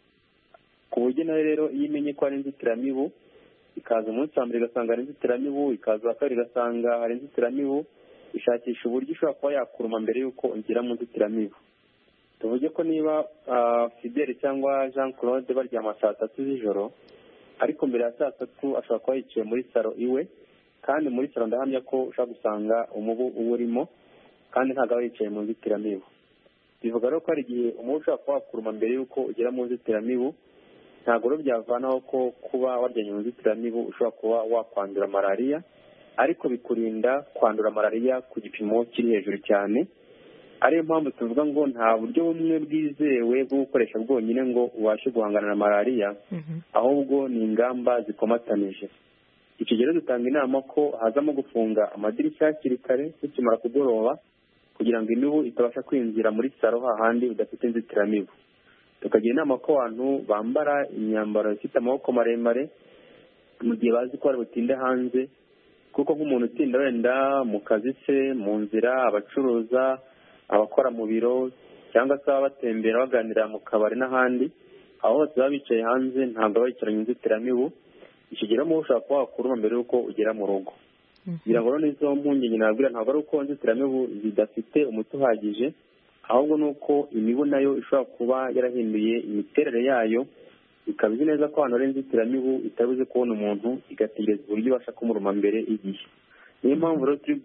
ku buryo nayo rero iyo imenye ko hari inzitiramibu, ikaza umunsi wa mbere igasanga hari inzitiramibu, ikaza uwa kabiri igasanga hari inzitiramibu, ishakisha uburyo ishobora kuba yakuruma mbere y'uko ugera mu nzitiramibu. tuvuge ko niba Fidele cyangwa Jean Claude baryama saa 3 z'ijoro, ariko mbere ya saa 3 ashobora kuba yicaye muri salo iwe, kandi muri salo ndahamya ko ushobora gusanga umubu uba urimo kandi ntabwo aba yicaye mu nzitiramibu. bivuga rero ko hari igihe umubu ushobora kuba wakuruma mbere y'uko ugera mu nzitiramibu. ntabwo rero byavanaho ko kuba waryamye mu nzitiramibu ushobora kuba wakwandura malariya, ariko bikurinda kwandura malariya ku gipimo kiri hejuru cyane. ariyo mpamvu tuvuga ngo nta buryo bumwe bwizewe bwo gukoresha bwonyine ngo ubashe guhangana na malariya, ahubwo ni ingamba zikomatanije. icyo gihe dutanga inama ko hazamo gufunga amadirishya hakiri kare bikimara kugoroba, kugira ngo imibu itabasha kwinjira muri salo hahandi udafite inzitiramibu. tukagira inama ko abantu bambara imyambaro ifite amaboko maremare mu gihe bazi ko bari butinde hanze, kuko nk'umuntu utinda wenda mu kazi se, mu nzira, abacuruza, abakora mu biro, cyangwa se baba batembera baganira mu kabari n'ahandi, aho hose baba bicaye hanze ntabwo baba bicaranye inzitiramibu. icyo gihe rero ushobora kuba wakuruma mbere y'uko ugera mu rugo. kugira ngo rero n'izo mpungenge nabwira, ntabwo ari uko inzitiramibu zidafite umuti uhagije, ahubwo ni uko imibu nayo ishobora kuba yarahinduye imiterere yayo, ikaba izi neza ko ahantu hari inzitiramibu itabuze kubona umuntu, igategereza uburyo ibasha kumuruma mbere y'igihe. niyo mpamvu rero turi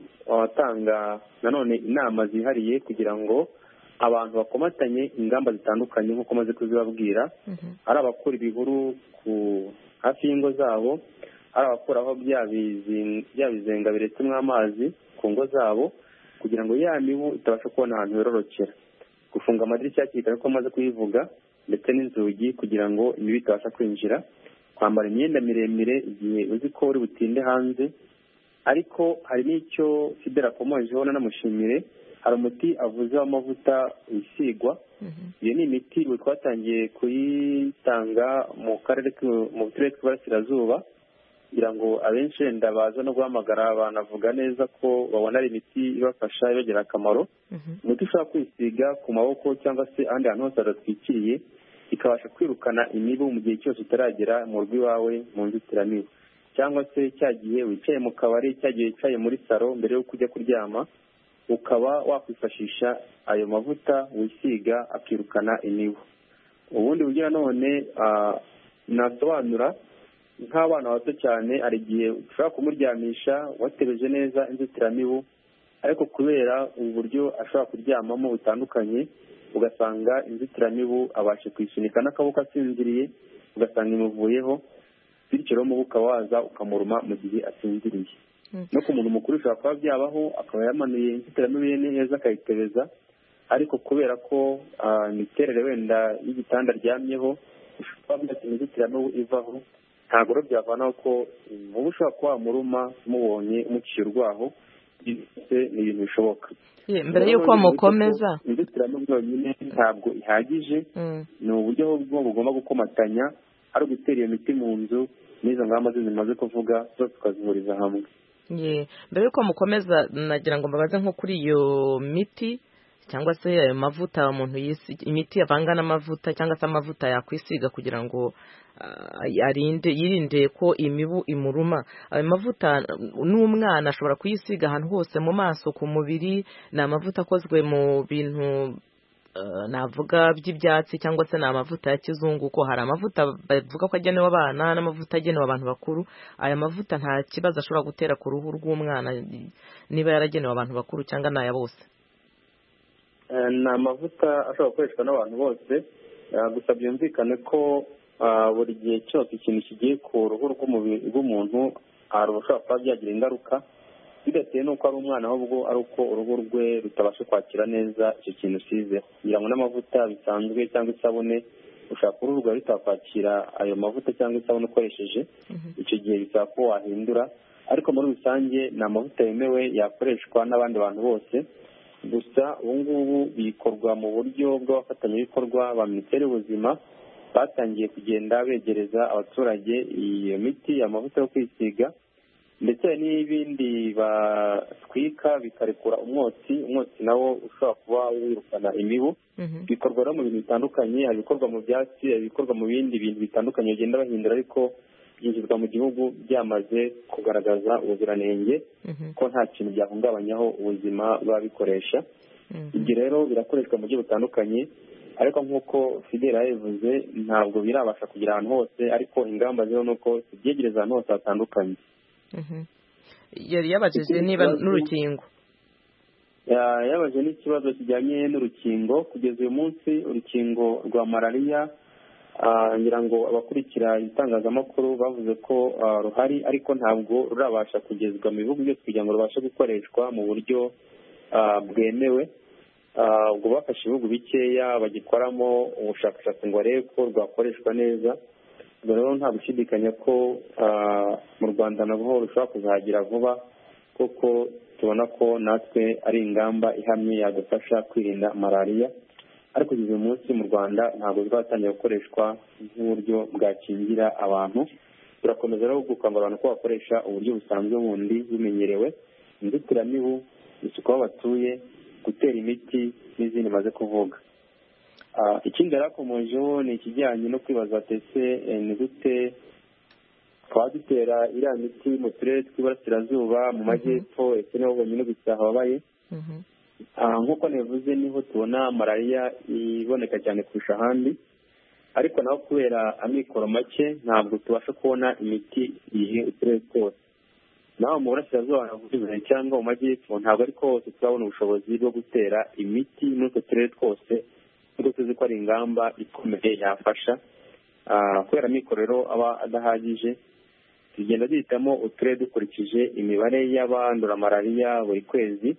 gutanga nanone inama zihariye kugira ngo abantu bakomatanye ingamba zitandukanye nk'uko maze kuzibabwira. ari abakura ibihuru hafi y'ingo zabo, ari abakuraho bya bizenga biretsemo amazi ku ngo zabo, kugira ngo ya mibu itabasha kubona ahantu yororokera. gufunga amadirishya hakiri kare ko amaze kuyivuga, ndetse n'inzugi kugira ngo imibu itabasha kwinjira. kwambara imyenda miremire igihe uzi ko uri butinde hanze. ariko hari n'icyo Fidele akomojeho nanamushimire, hari umuti avuze w'amavuta wisigwa. iyo ni imiti twatangiye kuyitanga mu turere tw'iburasirazuba, kugira ngo abenshi wenda baza no guhamagara banavuga neza ko babona ari imiti ibafasha ibagirira akamaro. umuti ushobora kwisiga ku maboko cyangwa se ahandi hantu hose hadatwikiriye, ikabasha kwirukana imibu mu gihe cyose utaragera mu rugo iwawe mu nzitiramibu, cyangwa se cya gihe wicaye mu kabari, cya gihe wicaye muri salo mbere yo kujya kuryama, ukaba wakwifashisha ayo mavuta wisiga akirukana imibu. ubundi buryo nanone nasobanura, nk'abana bato cyane hari igihe ushobora kumuryamisha watebeje neza inzitiramibu, ariko kubera ubu buryo ashobora kuryamamo butandukanye, ugasanga inzitiramibu abashe kwisunika n'akaboko asinziriye, ugasanga imuvuyeho, bityo rero umubu ukaba waza ukamuruma mu gihe asinziriye. no ku muntu mukuru ushobora kuba byabaho, akaba yamanuye inzitiramibu ye neza akayitebeza, ariko kubera ko imiterere wenda y'igitanda aryamyeho ushobora kuba inzitiramibu ivaho, ntabwo rero byavanaho ko umubu ushobora kuba wamuruma mubonye muciye urwaho, ni ibintu bishoboka. mbere y'uko mukomeza, inzitiramibu yonyine ntabwo ihagije, ni uburyo bwo bugomba gukomatanya, ari ugutera iyo miti mu nzu n'izo ngamba zimaze kuvuga zose tukazihuriza hamwe. mbere y'uko mukomeza nagira ngo mbabaze nko kuri iyo miti cyangwa se ayo mavuta umuntu imiti yavanga n'amavuta cyangwa se amavuta yakwisiga kugira ngo yirinde ko imibu imuruma. Ayo mavuta n'umwana ashobora kuyisiga ahantu hose mu maso, ku mubiri. Ni amavuta akozwe mu bintu navuga by'ibyatsi cyangwa se ni amavuta ya kizungu, ko hari amavuta bavuga ko agenewe abana n'amavuta agenewe abantu bakuru. Aya mavuta nta kibazo ashobora gutera ku ruhu rw'umwana niba yaragenewe abantu bakuru cyangwa n'aya bose? Ni amavuta ashobora gukoreshwa n'abantu bose, gusa byumvikane ko buri gihe cyose ikintu kigiye ku ruhu rw'umuntu rushobora kuba byagira ingaruka, bidatewe n'uko ari umwana, ahubwo ari uko uruhu rwe rutabasha kwakira neza icyo kintu usizeho. kugira ngo n'amavuta bisanzwe cyangwa isabune, ushaka uruhu rwawe rutakwakira ayo mavuta cyangwa isabune ukoresheje, icyo gihe bisaba ko wahindura. Ariko muri rusange ni amavuta yemewe yakoreshwa n'abandi bantu bose. Gusa ubu ngubu bikorwa mu buryo bw'abafatanyabikorwa ba Minisiteri y'Ubuzima, batangiye kugenda begereza abaturage iyo miti, amavuta yo kwisiga, ndetse n'ibindi batwika bikarekura umwotsi nawo ushobora kuba wirukana imibu. Bikorwa no mu bintu bitandukanye, hari ibikorwa mu byatsi, hari ibikorwa mu bindi bintu bitandukanye bagenda bahindura, ariko byinjizwa mu gihugu byamaze kugaragaza ubuziranenge ko nta kintu byahungabanyaho ubuzima bw'ababikoresha. Ibyo rero birakoreshwa mu buryo butandukanye, ariko nk'uko Fidele yabivuze ntabwo birabasha kugera ahantu hose, ariko ingamba ziriho ni uko tubyegereza ahantu hose hatandukanye. Yari yabajije niba n'urukingo, yabaje n'ikibazo kijyanye n'urukingo. Kugeza uyu munsi urukingo rwa malariya, ngira ngo abakurikira itangazamakuru bavuze ko ruhari, ariko ntabwo rurabasha kugezwa mu bihugu byose kugira ngo rubashe gukoreshwa mu buryo bwemewe. Ubwo bafashe ibihugu bikeya bagikoramo ubushakashatsi ngo barebe ko rwakoreshwa neza. Ubwo rero nta gushidikanya ko mu Rwanda nabwo rushobora kuzagira vuba, kuko tubona ko natwe ari ingamba ihamye yadufasha kwirinda malariya. Ariko kugeza uyu munsi mu Rwanda ntabwo rwatangiye gukoreshwa nk'uburyo bwakingira abantu. Turakomeza rero gukangurira abantu ko bakoresha uburyo busanzwe bundi bumenyerewe: inzitiramibu, isuku aho batuye, gutera imiti n'izindi maze kuvuga. Ikindi yarakomojeho ni ikijyanye no kwibaza ese ni gute twaba dutera iriya miti mu turere tw'iburasirazuba, mu majyepfo, ese niho honyine gusa hababaye. Nk'uko nabivuze niho tubona malariya iboneka cyane kurusha ahandi, ariko naho kubera amikoro make ntabwo tubasha kubona imiti igihe uturere twose. Naho mu burasirazuba cyangwa mu majyepfo ntabwo ariko hose turabona ubushobozi bwo gutera imiti muri utwo turere twose, nubwo tuzi ko ari ingamba ikomeye yafasha. Kubera amikoro rero aba adahagije, tugenda duhitamo uturere dukurikije imibare y'abandura malariya buri kwezi,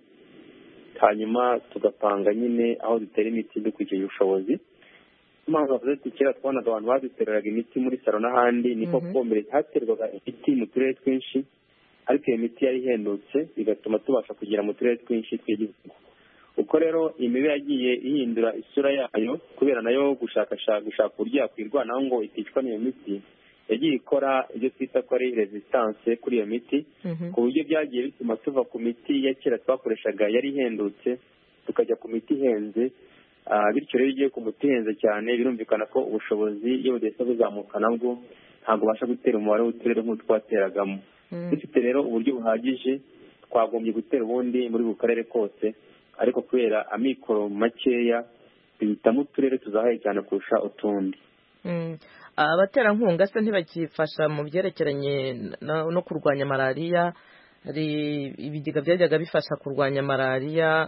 hanyuma tugapanga nyine aho dutera imiti dukurikije ubushobozi. Impamvu bavuze ati kera twabonaga abantu badutereraga imiti muri salo n'ahandi, niko mbere haterwaga imiti mu turere twinshi, ariko iyo miti yari ihendutse bigatuma tubasha kugera mu turere twinshi tw'igihugu. Uko rero imibu yagiye ihindura isura yayo kubera nayo gushaka uburyo yakwirwanaho ngo iticwa n'iyo miti, yagiye ikora ibyo twita ko ari resistance kuri iyo miti, ku buryo byagiye bituma tuva ku miti ya kera twakoreshaga yari ihendutse tukajya ku miti ihenze. Bityo rero iyo ugiye ku muti ihenze cyane, birumvikana ko ubushobozi iyo budahise buzamuka nabwo ntabwo ubasha gutera umubare w'uturere nk'utwateragamo. Dufite rero uburyo buhagije twagombye gutera ubundi muri buri karere kose, ariko kubera amikoro makeya duhitamo uturere tuzahaye cyane kurusha utundi. Abaterankunga se ntibakifasha mu byerekeranye no kurwanya malariya? Hari ibigega byajyaga bifasha kurwanya malariya,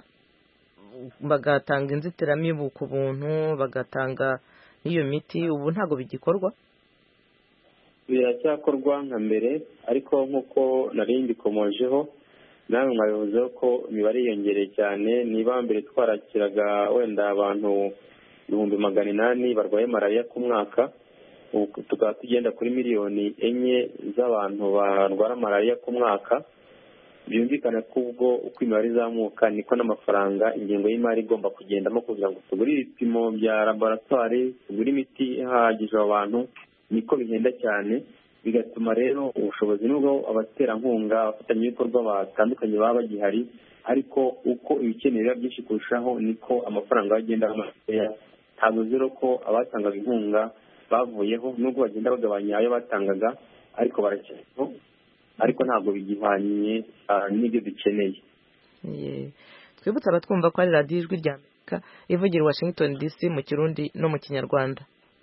bagatanga inzitiramibu ku buntu, bagatanga n'iyo miti. Ubu ntabwo bigikorwa? Biracyakorwa nka mbere, ariko nk'uko nari mbikomojeho, namwe mwabivuzeho ko imibare yiyongereye cyane. niba mbere twarakiraga wenda abantu 800,000 barwaye malariya ku mwaka, ubu tukaba tugenda kuri 4,000,000 z'abantu barwara malariya ku mwaka. byumvikana ko ubwo uko imibare izamuka niko n'amafaranga ingengo y'imari igomba kugendamo kugira ngo tugure ibipimo bya laboratwari, tugure imiti ihagije abo bantu, niko bihenda cyane. bigatuma rero ubushobozi nubwo abaterankunga abafatanyabikorwa batandukanye baba bagihari, ariko uko ibikenewe biba byinshi kurushaho niko amafaranga agenda makeya. ntabwo zero ko abatangaga inkunga bavuyeho, nubwo bagenda bagabanya ayo batangaga, ariko barakenewe, ariko ntabwo bigihwanye n'ibyo dukeneye. twibutse abatwumva ko ari radiyo ijwi rya Amerika ivugira i Washington DC mu Kirundi no mu Kinyarwanda.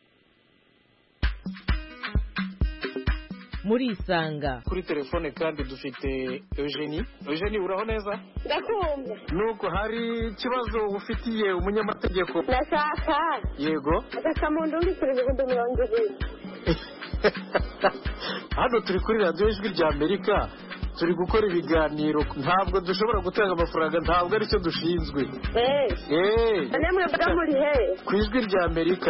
muri isanga kuri telefone kandi dufite Eugenie. Uraho neza? ndakumva. Nuko hari ikibazo ufitiye umunyamategeko? ndashaka yego agasamundu mbikuriza 220. hano turi kuri radiyo ijwi rya Amerika, turi gukora ibiganiro, ntabwo dushobora gutanga amafaranga, ntabwo aricyo dushinzwe. namwe bwa muri he ku ijwi rya Amerika.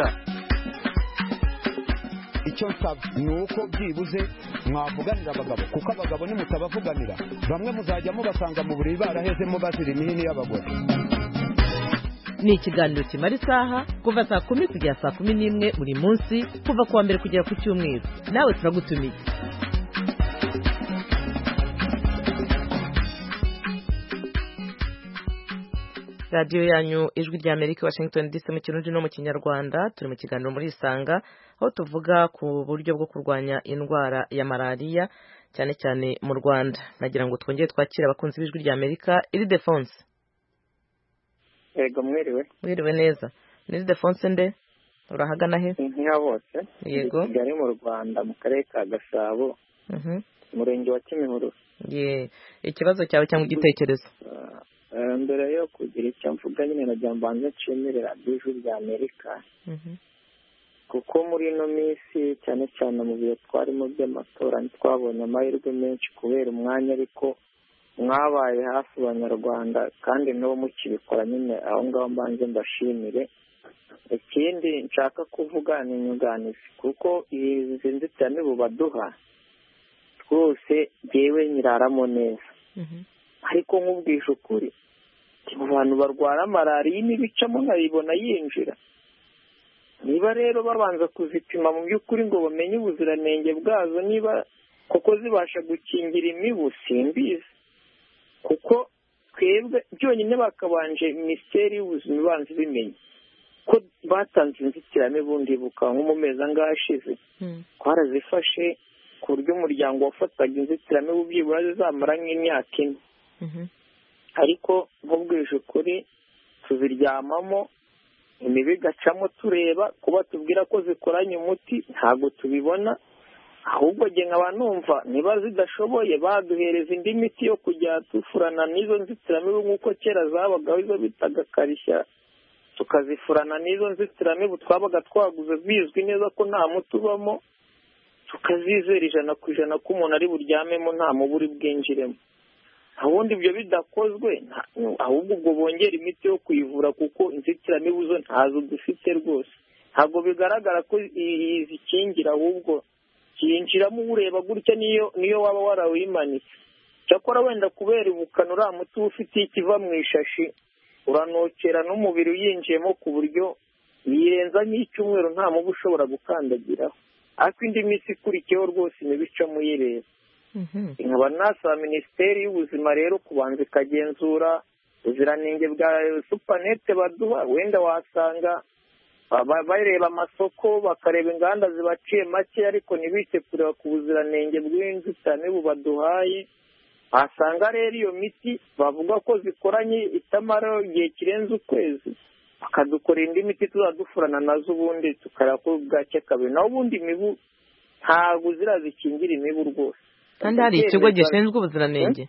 icyo nsaba ni uko byibuze mwavuganira abagabo, kuko abagabo nimutabavuganira bamwe muzajya mubasanga mu buriri barahezemo bazira imihini y'abagore. ni ikiganiro kimara isaha kuva saa 10 kugera saa 11 buri munsi, kuva kuwa mbere kugera ku cyumweru. nawe turagutumiye. radiyo yanyu ijwi rya Amerika Washington DC mu Kirundi no mu Kinyarwanda. turi mu kiganiro muri isanga, aho tuvuga ku buryo bwo kurwanya indwara ya malariya cyane cyane mu Rwanda. nagira ngo twongere twakire abakunzi b'ijwi rya Amerika. Ildefonse. Yego, mwiriwe neza. ni Ildefonse nde? urahagana he? nkiya bose. Yego. Kigali mu Rwanda, mu karere ka Gasabo, umurenge wa Kimihurura. ikibazo cyawe cyangwa igitekerezo? mbere yo kugira icyo mvuga nyine nagira mbanze nshimire radiyo ijwi rya Amerika, kuko muri ino minsi cyane cyane mu bihe twarimo by'amatora ntitwabonye amahirwe menshi kubera umwanya, ariko mwabaye hafi abanyarwanda kandi n'uwo mukibikora nyine aho ngaho mbanze mbashimire. ikindi nshaka kuvuga ni inyunganizi, kuko izi nzitiramibu baduha twose jyewe nyiraramo neza, ariko nk'ubwisha ukuri mu bantu barwara malariya n'ibicamo nkayibona yinjira. niba rero babanza kuzipima mu by'ukuri ngo bamenye ubuziranenge bwazo, niba koko zibasha gukingira imibu, simbizi, kuko twebwe byonyine bakabanje Minisiteri y'Ubuzima ibanza ibimenye ko batanze inzitiramibu. ndibuka nko mu mezi angahe ashize twarazifashe ku buryo umuryango wafataga inzitiramibu byibura zizamara nk'imyaka 4. ariko nk'ubwije ukuri tuziryamamo, imibu igacamo tureba, kuba tubwira ko zikoranye umuti ntabwo tubibona, ahubwo nge nkaba numva niba zidashoboye baduhereza indi miti yo kujya dufurana n'izo nzitiramibu nk'uko kera zabagaho izo bitaga karishya, tukazifurana n'izo nzitiramibu twabaga twaguze bizwi neza ko nta muti ubamo, tukazizera 100% ko umuntu ari buryamemo nta mubu uri bwinjiremo. ubundi ibyo bidakozwe ahubwo ubwo bongera imiti yo kuyivura, kuko inzitiramibu zo ntazo dufite rwose. ntabwo bigaragara ko izikingira, ahubwo kinjiramo ureba gutya niyo waba warawimanitse. cyakora wenda kubera ubukana uriya muti ufite ikiva mu ishashi uranokera n'umubiri uyinjiyemo ku buryo yirenza nk'icyumweru nta mubu ushobora gukandagiraho, ariko indi miti ikurikiyeho rwose imibicamo uyireba. nkaba nasaba Minisiteri y'Ubuzima rero kubanza ikagenzura ubuziranenge bwa supanete baduha. wenda wasanga bareba amasoko bakareba inganda zibaciye make, ariko ntibite kureba ku buziranenge bw'inzitiramibu baduhaye. wasanga rero iyo miti bavuga ko zikoranye itamara igihe kirenze ukwezi, bakadukorera indi miti tuzadufurana nazo, ubundi tukareba ko bwacye kabiri. naho ubundi imibu ntabwo zirazikingira imibu rwose. kandi hari ikigo gishinzwe ubuziranenge,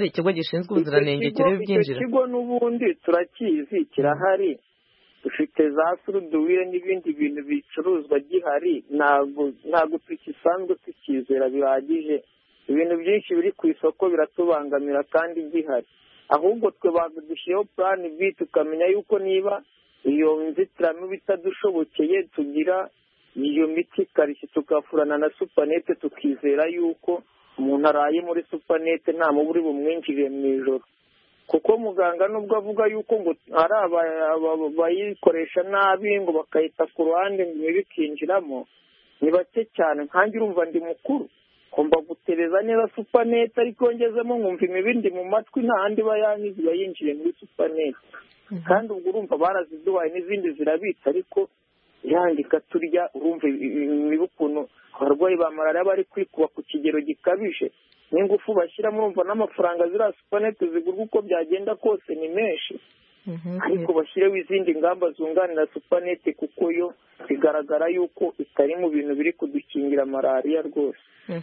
kireba ibyinjira. icyo kigo n'ubundi turakizi, kirahari, dufite za suruduwire n'ibindi bintu bicuruzwa gihari, ntabwo tugisanzwe tukizera bihagije ibintu byinshi biri ku isoko biratubangamira kandi gihari, ahubwo twe badushyiraho plan B tukamenya yuko niba iyo nzitiramibu itadushobokeye tugira iyo miti ikarishye tugafurana na supanete tukizera yuko umuntu araye muri supanete nta mubu uri bumwinjiriye mu ijoro, kuko muganga nubwo avuga yuko ngo hari abayikoresha nabi ngo bakayita ku ruhande ngo imibu ikinjiramo, ni bake cyane. nkanjye urumva ndi mukuru ngomba gutereza neza supanete ariko ngezemo nkumva imibu ndi mu matwi nta handi iba yanyuze iba yinjiye muri supanete, kandi ubwo urumva baraziduhaye n'izindi zirabitse ariko yandika turya, urumva imibu ukuntu abarwayi ba malariya bari kwikuba ku kigero gikabije, n'ingufu bashyiramo urumva n'amafaranga ziriya supanete zigurwa uko byagenda kose ni menshi, ariko bashyireho izindi ngamba zunganira supanete kuko yo bigaragara yuko itari mu bintu biri kudukingira malariya rwose.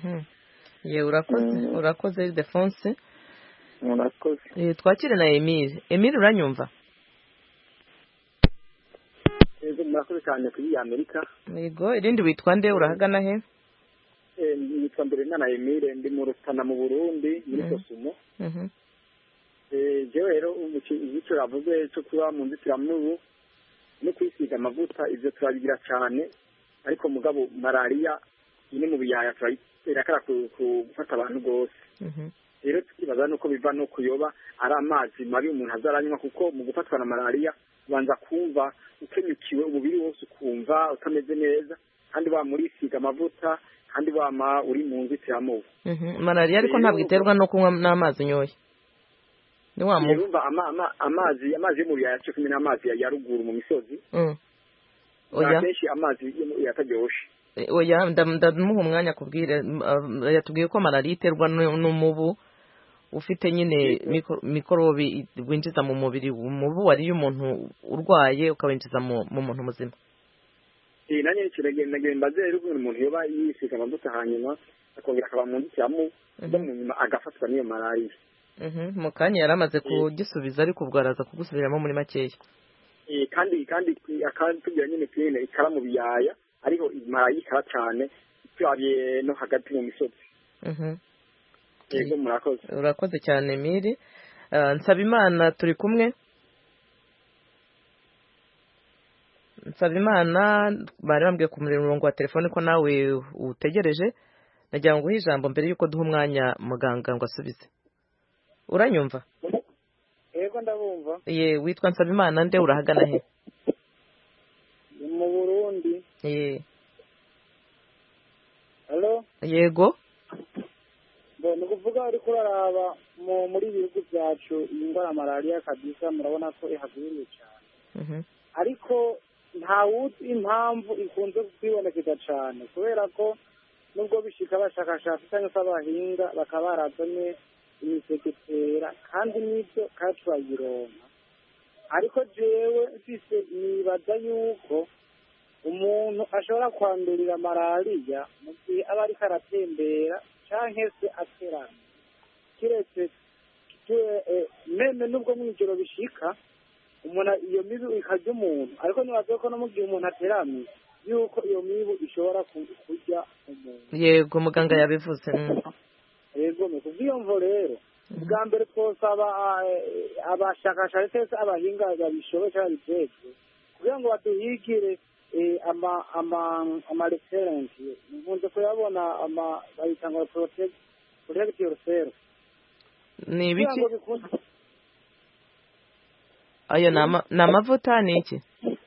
urakoze Ildefonse. murakoze. twakire na Emile uranyumva? murakoze cyane kuri Amerika. yego, irindi witwa nde, urahagana he? nitwa Mberemana Emile, ndi mu Rutana mu Burundi muri Kosumo. jewe rero icyo yavuze cyo kuba mu nzitiramubu no kwisiga amavuta ibyo turabigira cyane, ariko mugabo malariya ine mu biyaya irakara gufata abantu rwose. rero tukibaza nuko biva no kuyoba ari amazi mabi umuntu azaranywa, kuko mu gufatwa na malariya ubanza kumva ukenyukiwe umubiri wose, ukumva utameze neza, kandi wamurisiga amavuta, kandi wama uri mu nzitiramubu. malariya ariko ntabwo iterwa no kunywa n'amazi unyoye, ni wa mubu. Urumva amazi yo mu biyaya cyo kumwe n'amazi ya ruguru mu misozi, oya kenshi amazi yataryoshe. oya ndamuha umwanya kubwire, yatubwiye ko malariya iterwa n'umubu ufite nyine mikorobi winjiza mu mubiri, umubu wariye umuntu urwaye ukawinjiza mu muntu muzima. nanjye kiragenda mbaze rero umuntu yoba yisiga amavuta hanyuma akongera akaba mu nzitiramubu, mu nyuma agafatwa n'iyo malariya. mu kanya yari amaze kugisubiza ariko ubwo araza kugusubiramo muri makeya. kandi tubwira nyine kirene ikara mu biyaya, ariko malariya ikara cyane twabiye no hagati mu misozi. yego murakoze. urakoze cyane Emile. Nsabimana turi kumwe? Nsabimana bari bambwiye ku murongo wa telefone ko nawe utegereje, nagira ngo uhe ijambo mbere yuko duha umwanya muganga ngo asubize. uranyumva? yego ndabumva. witwa Nsabimana nde, urahagana he? mu Burundi. Hello? yego. ni ukuvuga ariko uraraba muri ibihugu byacu iyi ndwara malariya kabisa murabona ko ihagwiriye cyane, ariko nta wuzi impamvu ikunze kwibonekeza cyane, kubera ko nubwo bishika abashakashatsi cyangwa se abahinga bakaba barazanye imisegetera kandi n'ibyo kandi turayironka, ariko jewe mfise nibaza yuko umuntu ashobora kwandurira malariya mu gihe aba ariko aratembera cyangwa se aterana, kiretse meme nubwo mu ijoro bishika umuntu iyo mibu ikarya umuntu, ariko nibaza ko no mu gihe umuntu ateramye yuko iyo mibu ishobora kurya umuntu. yego muganga yabivuze. yego kubw'iyo mvo rero bwa mbere twosaba abashakashatsi abahinga babishoboye cyangwa babijejwe kugira ngo baduhigire ama reference nkunze kuyabona bayita ngo protect yourself. ni ibiki ayo? ni amavuta ni iki?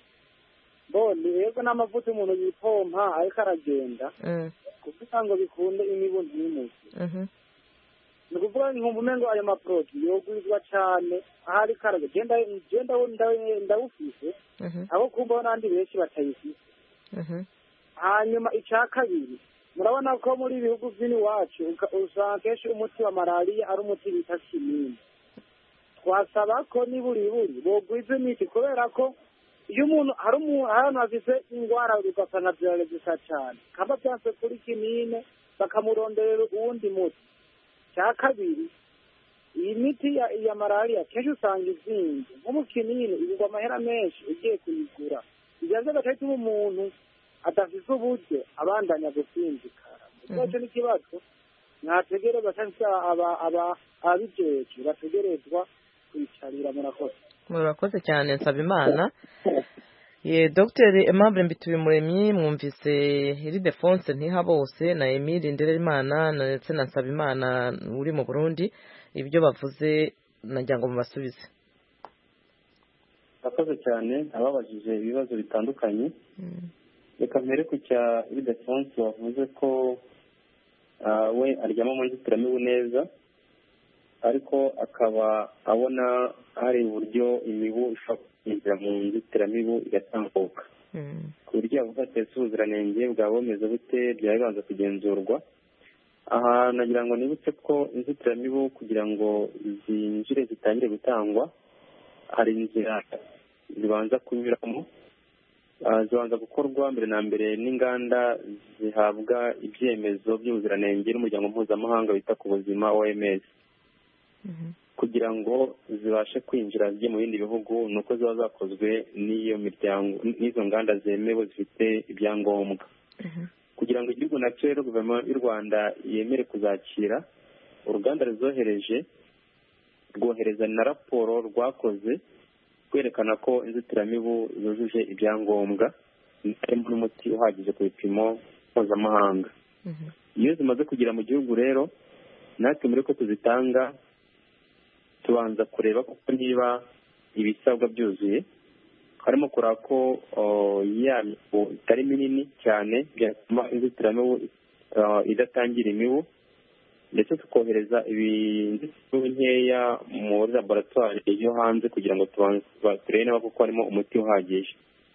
yego n'amavuta umuntu yipompa ariko aragenda kugira ngo bikunde imibu ntimuze. ni ukuvuga nkumva umengo ayo maproti yogwizwa cyane ahari karaga genda ndawufise aho kumbaho n'andi benshi batayifise. hanyuma icya kabiri murabona ko muri ibihugu by'iwacu usanga kenshi umuti wa malariya ari umuti bita kinini. twasaba ko niburi bogwiza imiti, kubera ko iyo umuntu hari ahantu afise indwara ugasanga byaragisa cyane kaba byanse kuri kinini bakamuronderera uwundi muti. cya kabiri iyi miti ya malariya kenshi usanga izinze nko mu kinini igurwa amahera menshi ugiye kuyigura, bigenze gatatu umuntu adafise uburyo abandanya gusinzikara. icyo ni ikibazo ntategereza cyangwa ababijejwe bategerezwa kwicarira. murakoze cyane Nsabimana. Dr Aimable Mbitubimuremyi, mwumvise Ildefonse Ntihabose na Emile Ndererimana ndetse na Nsabimana uri mu Burundi ibyo bavuze, nagira ngo mubasubize. murakoze cyane, ababajije ibibazo bitandukanye. Reka mpere ku cya Ildefonse wavuze ko we aryama mu nzitiramibu neza, ariko akaba abona hari uburyo imibu ishobora kwinjira mu nzitiramibu igatambuka, ku buryo yavuga ati ese ubuziranenge bwaba bumeze bute, byaba bibanza kugenzurwa. Aha nagira ngo nibutse ko inzitiramibu kugira ngo zinjire zitangire gutangwa hari inzira zibanza kunyuramo, zibanza gukorwa mbere na mbere n'inganda zihabwa ibyemezo by'ubuziranenge n'umuryango mpuzamahanga wita ku buzima OMS. kugira ngo zibashe kwinjira zijye mu bindi bihugu ni uko ziba zakozwe n'iyo miryango, n'izo nganda zemewe zifite ibyangombwa. Kugira ngo igihugu nacyo rero guverinoma y'u Rwanda yemere kuzakira, uruganda ruzohereje rwohereza na raporo rwakoze kwerekana ko inzitiramibu zujuje ibyangombwa, harimo n'umuti uhagije ku bipimo mpuzamahanga. Iyo zimaze kugera mu gihugu rero, natwe muri ko tuzitanga tubanza kureba kuko niba ibisabwa byuzuye, harimo kureba ko ya mibu itari minini cyane byatuma inzitiramibu idatangira imibu, ndetse tukohereza inzitiramibu nkeya muri laboratwari yo hanze kugira ngo turebe niba kuko harimo umuti uhagije.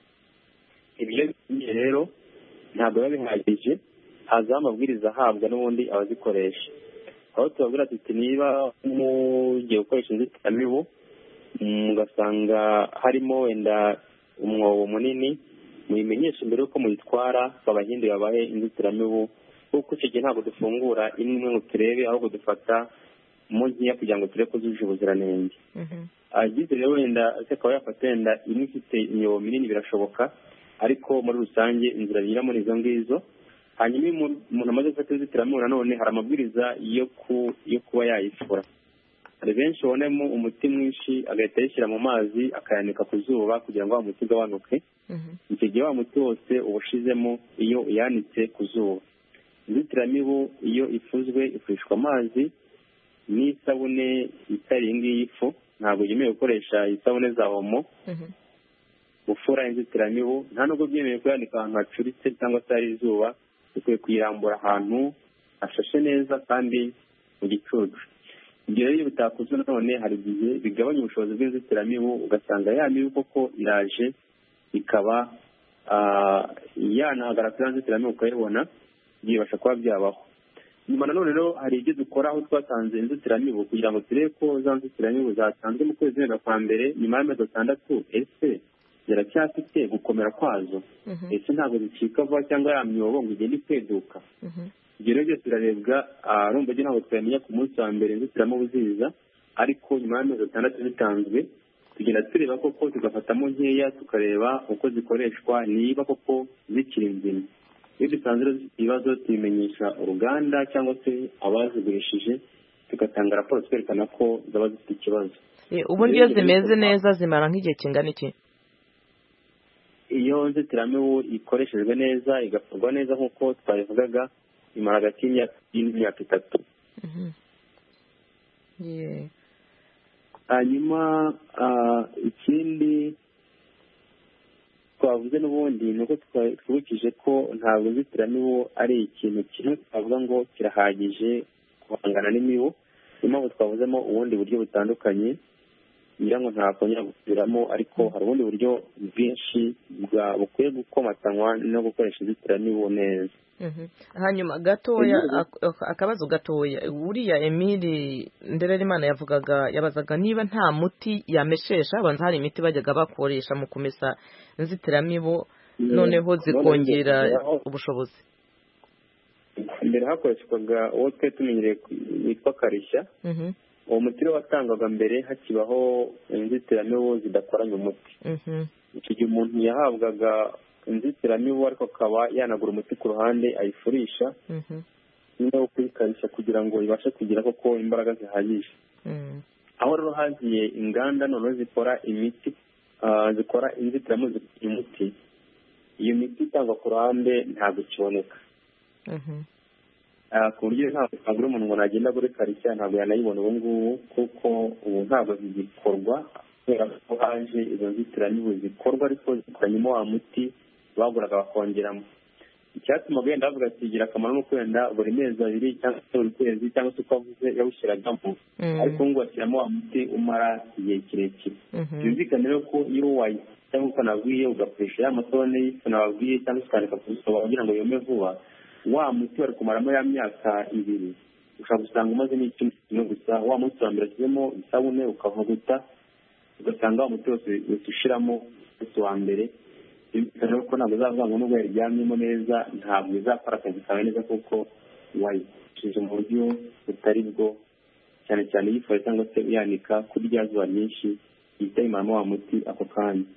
Ibyo rero ntabwo biba bihagije, hazaho amabwiriza ahabwa n'ubundi abazikoresha, aho tubabwira tuti niba mugiye gukoresha inzitiramibu mugasanga harimo wenda umwobo munini, muyimenyeshe mbere yuko muyitwara babahindure babahe inzitiramibu, kuko icyo gihe ntabwo dufungura imwe ngo turebe, ahubwo dufata mu nkeya kugira ngo turebe ko zujuje ubuziranenge. Agize rero wenda akaba yafata wenda imwe ifite imyobo minini birashoboka, ariko muri rusange inzira binyuramo ni izo ngizo. Hanyuma iyo umuntu amaze gufata inzitiramibu nanone hari amabwiriza yo kuba yayifura. Hari benshi babonamo umuti mwinshi agahita ayishyira mu mazi akayanika ku zuba kugira ngo wa muti ugabanuke. Icyo gihe wa muti wose uba ushizemo iyo uyanitse ku zuba. Inzitiramibu iyo ifuzwe ifurishwa amazi n'isabune itari iyi ngiyi ifu, ntabwo yemewe gukoresha isabune za omo gufura inzitiramibu, nta nubwo byemewe kuyanika ahantu hacuritse cyangwa se hari izuba, dukwiye kuyirambura ahantu hashashe neza kandi mu gicucu. Ibyo rero iyo bitakozwe nanone hari igihe bigabanya ubushobozi bw'inzitiramibu, ugasanga ya mibu koko iraje ikaba yanahagarara kuri inzitiramibu ukayibona, byibasha kuba byabaho. Nyuma nanone rero hari ibyo dukora aho twatanze inzitiramibu kugira ngo turebe ko za nzitiramibu zatanzwe mu kwezi wenda kwa mbere nyuma y'amezi 6, ese ziracyafite gukomera kwazo, ese ntabwo zicika vuba cyangwa ya myobo ngo igende ikweduka. Ibyo rero byose birarebwa, urumva byo ntabwo twamenya ku munsi wa mbere inzitiramibu ziza, ariko nyuma y'amezi 6 zitanzwe tugenda tureba koko, tugafatamo nkeya tukareba uko zikoreshwa, niba koko zikiri nzima. Iyo dusanze ibibazo tubimenyesha uruganda cyangwa se abazigurishije, tugatanga raporo twerekana ko zaba zifite ikibazo. Ubundi iyo zimeze neza zimara nk'igihe kingana iki? Iyo nzitiramibu ikoreshejwe neza igakorwa neza nk'uko twabivugaga, imara hagati y'imyaka 3. Hanyuma ikindi twavuze n'ubundi ni uko twibukije ko ntabwo inzitiramibu ari ikintu kimwe twavuga ngo kirahagije guhangana n'imibu. Niyo mpamvu twavuzemo ubundi buryo butandukanye, ngira ngo ntakongera gusubiramo, ariko hari ubundi buryo bwinshi bukwiye gukomatanywa no gukoresha inzitiramibu neza. Hanyuma gatoya, akabazo gatoya, uriya Emile Ndererimana yabazaga niba nta muti yameshesha, abanza hari imiti bajyaga bakoresha mu kumesa inzitiramibu noneho zikongera ubushobozi. Mbere hakoreshwaga uwo twe tumenyereye witwa karishya. Uwo muti rero watangaga mbere hakibaho inzitiramibu zidakoranye umuti. Icyo gihe umuntu yahabwaga inzitiramibu ariko akaba yanagura umuti ku ruhande ayifurisha, nyine wo kuyikarisha kugira ngo ibashe kugira koko imbaraga zihagije. Aho rero hagiye inganda noneho zikora imiti, zikora inzitiramubu umuti, iyo miti itangwa ku ruhande ntabwo ikiboneka, ku buryo ntabwo uri umuntu ngo nagenda kuri karishya ntabwo yanayibona ubu ngubu, kuko ubu ntabwo zigikorwa kubera ko haje izo nzitiramibu zikorwa ariko zikoranyemo wa muti baguraga bakongeramo. Icyatuma wenda bavuga ati gira akamaro no kwenda buri mezi abiri cyangwa se buri kwezi cyangwa se uko avuze yawushyiragamo, ariko ngo bashyiramo wa muti umara igihe kirekire. Byumvikane rero ko iyo cyangwa uko nabwiye ugakoresha ya masabune y'ifu nababwiye cyangwa se ukareka kuzisoba kugira ngo yome vuba, wa muti bari kumaramo ya myaka 2 ushobora gusanga umaze n'icyumweru kimwe gusa. Wa muti wa mbere ashyizemo isabune ukavuguta, ugasanga wa muti wose ushiramo umunsi wa mbere. Byumvikane ko ntabwo uzavuga ngo nubwo yaryamyemo neza ntabwo izakora akazi kawe neza, kuko wayishije mu buryo butari bwo, cyane cyane yifuza cyangwa se uyanika kuri rya zuba ryinshi ihita yimaramo wa muti ako kanya.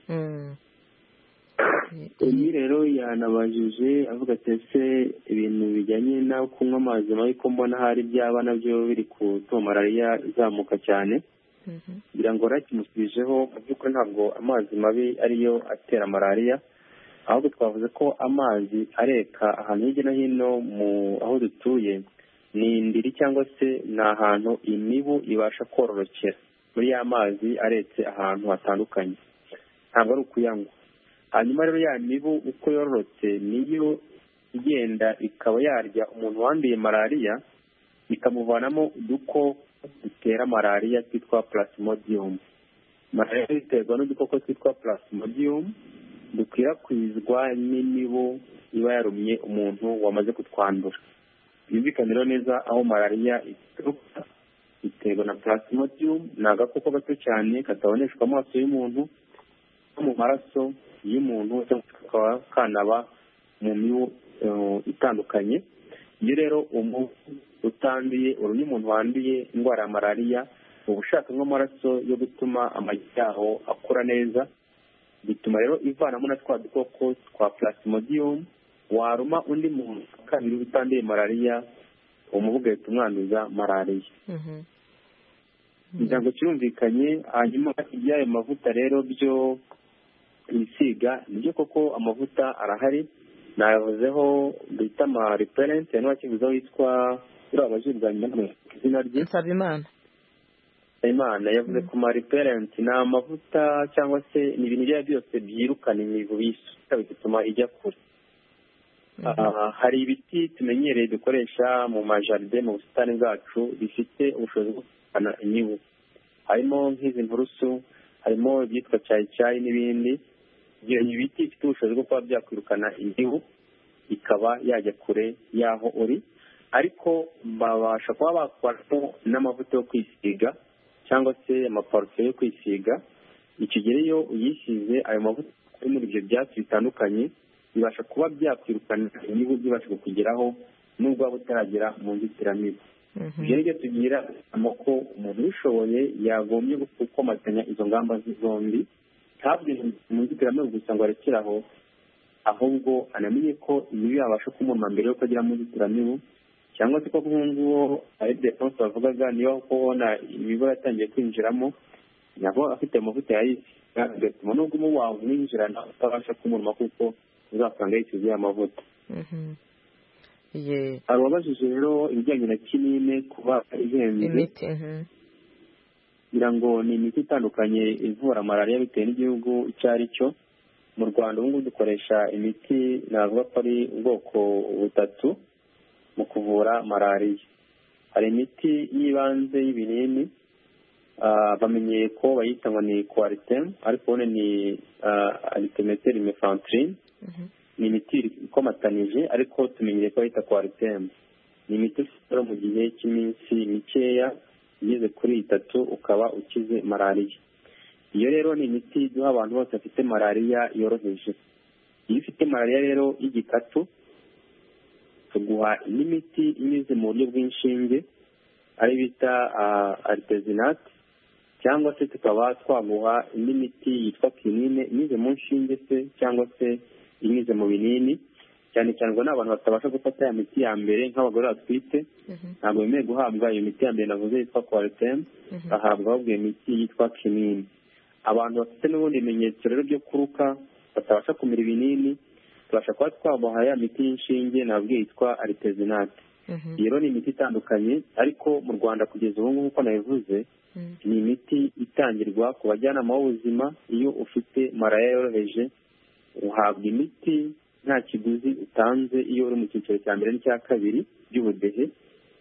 Iyi rero yanabajije avuga ati ese ibintu bijyanye no kunywa amazi mabi ko mbona hari byaba nabyo biri gutuma malariya izamuka cyane, kugira ngo rakimusubijeho mu by'ukuri ntabwo amazi mabi ariyo atera malariya, ahubwo twavuze ko amazi areka ahantu hirya no hino aho dutuye ni indiri cyangwa se ni ahantu imibu ibasha kororokera muri ya mazi aretse ahantu hatandukanye, ntabwo ari ukuyanywa. Hanyuma rero ya mibu uko yororotse niyo igenda ikaba yarya umuntu wanduye malariya, ikamuvanamo udukoko dutera malariya twitwa plasmodium. Malariya iterwa n'udukoko twitwa plasmodium dukwirakwizwa n'imibu iba yarumye umuntu wamaze kutwandura. Byumvikane rero neza aho malariya ituruka, iterwa na plasmodium. Ni agakoko gato cyane kataboneshwa amaso y'umuntu no mu maraso y'umuntu, cyangwa kakaba kanaba mu mibu itandukanye. Iyo rero umuntu utanduye urumye umuntu wanduye indwara ya malariya, uba ushaka nk'amaraso yo gutuma amagi yaho akura neza, bituma rero ivanamo na twa dukoko twa plasmodium. Waruma undi muntu kabiri utanduye malariya, umubu ugahita umwanduza malariya. Ntabwo kirumvikanye. Hanyuma iby'ayo mavuta rero byo ibisiga, nibyo koko amavuta arahari, nayavuzeho bita ama repellent, yani wakivuzeho witwa uriya abajirwa nyuma izina rye Nsabimana yavuze ku ma repellent. Ni amavuta cyangwa se ni ibintu ibyo byose byirukana imibu bisuka bigatuma ijya kure. Hari ibiti tumenyereye dukoresha mu majaride mu busitani bwacu bifite ubushobozi bwo kwirukana imibu, harimo nk'izi nturusu, harimo ibyitwa cyayi n'ibindi. Ibyo biti bifite ubushobozi bwo kuba byakwirukana imibu ikaba yajya kure y'aho uri, ariko babasha kuba bakoramo n'amavuta yo kwisiga cyangwa se amaparufe yo kwisiga. Icyo gihe iyo uyisize ayo mavuta ari muri ibyo byatsi bitandukanye, bibasha kuba byakwirukana imibu zibasha kukugeraho nubwo waba utaragera mu nzitiramibu. Ibyo ni byo tugira ko umuntu ubishoboye yagombye gukomatanya izo ngamba zombi, ntabwo mu nzitiramibu gusa ngo arekeraho, ahubwo anamenye ko imibu yabasha kumuruma mbere yuko agera mu nzitiramibu, cyangwa se ko nk'uwo ari defense bavugaga niyo kubona imibu yatangiye kwinjiramo, nabo afite amavuta yayisiga bigatuma nubwo umubu wawe umwinjirana utabasha kumuruma kuko uzasanga yisize amavuta. Hari uwabajije rero ibijyanye na kinine kuba ihenze, kugira ngo ni imiti itandukanye ivura malariya bitewe n'igihugu icyo ari cyo. Mu Rwanda ubu ngubu dukoresha imiti navuga ko ari ubwoko 3 mu kuvura malariya. Hari imiti y'ibanze y'ibinini, bamenyeye ko bayita ngo ni Coartem, ariko ni Artemether Lumefantrine. Ni imiti ikomatanije ariko tumenyereye ko bayita Coartem. Ni imiti ufite mu gihe cy'iminsi mikeya igeze kuri 3 ukaba ukize malariya. Iyo rero ni imiti duha abantu bose bafite malariya yoroheje. Iyo ufite malariya rero y'igikatu, tuguha n'imiti inyuze mu buryo bw'inshinge ari bita artesunate, cyangwa se tukaba twaguha indi miti yitwa kinine inyuze mu nshinge se cyangwa se inyuze mu binini. cyane cyane ngo n'abantu batabasha gufata ya miti ya mbere nk'abagore batwite ntabwo bemewe guhabwa iyo miti ya mbere navuze yitwa Coartem, bahabwa ahubwo iyo miti yitwa kinini. Abantu bafite n'ubundi bimenyetso rero byo kuruka batabasha kumira ibinini, tubasha kuba twabaha ya miti y'inshinge nabwo yitwa aritezinate. Iyo rero ni imiti itandukanye, ariko mu Rwanda kugeza ubu ngubu uko nabivuze ni imiti itangirwa ku bajyanama b'ubuzima. Iyo ufite malariya yoroheje uhabwa imiti nta kiguzi utanze iyo uri mu cyiciro cya mbere n'icya kabiri by'ubudehe.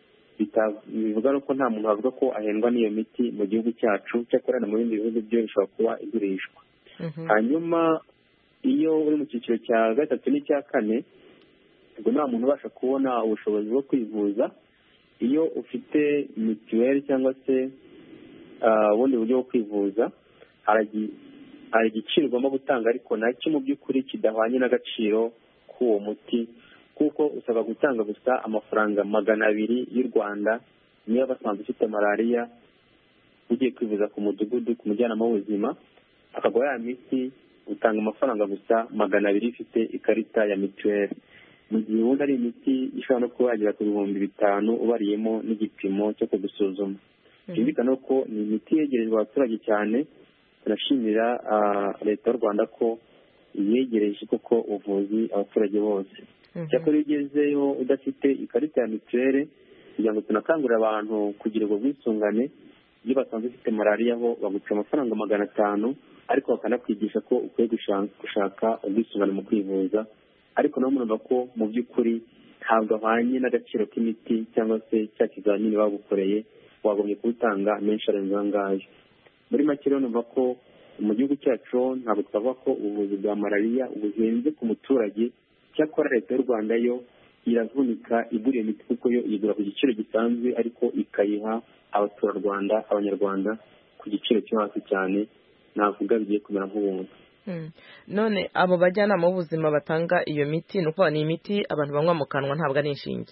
Bivuga ko nta muntu wavuga ko ahendwa n'iyo miti mu gihugu cyacu, cyakora mu bindi bihugu byo bishobora kuba igurishwa. Hanyuma iyo uri mu cyiciro cya gatatu n'icya kane ubwo nta muntu ubasha kubona ubushobozi bwo kwivuza. Iyo ufite mituweli cyangwa se ubundi buryo bwo kwivuza, hari igiciro ugomba gutanga, ariko nacyo mu by'ukuri kidahwanye n'agaciro k'uwo muti, kuko usabwa gutanga gusa amafaranga 200 y'u Rwanda niyo basanzwe ufite malariya ugiye kwivuza ku mudugudu ku mujyanama w'ubuzima akaguha ya miti, utanga amafaranga gusa 200 ifite ikarita ya mituweli, mu gihe ubundi ari imiti ishobora no kuba yagera ku 5,000 ubariyemo n'igipimo cyo kugusuzuma. Byumvikana ko ni imiti yegerejwe abaturage cyane. Turashimira leta y'u Rwanda ko yegereje koko ubuvuzi abaturage bose. Cyakora iyo ugezeyo udafite ikarita ya mituweli, kugira ngo tunakangurira abantu kugira ubwo bwisungane, iyo basanzwe ufite malariya ho baguca amafaranga 500, ariko bakanakwigisha ko ukwiye gushaka ubwisungane mu kwivuza. Ariko nabo murumva ko mu by'ukuri ntabwo ahwanye n'agaciro k'imiti cyangwa se cya kizamini bagukoreye, wagombye kuwutanga menshi arenze ngayo. Muri make rero numva ko mu gihugu cyacu ntabwo twavuga ko ubuvuzi bwa malariya buhenze ku muturage. Cyakora leta y'u Rwanda yo iravunika igura iyo miti, kuko yo igura ku giciro gisanzwe ariko ikayiha abaturarwanda, abanyarwanda ku giciro cyo hasi cyane, navuga bigiye kumera nk'ubuntu. None abo bajyanama b'ubuzima batanga iyo miti ni ukuvuga ni imiti abantu banywa mu kanwa, ntabwo ari inshinge?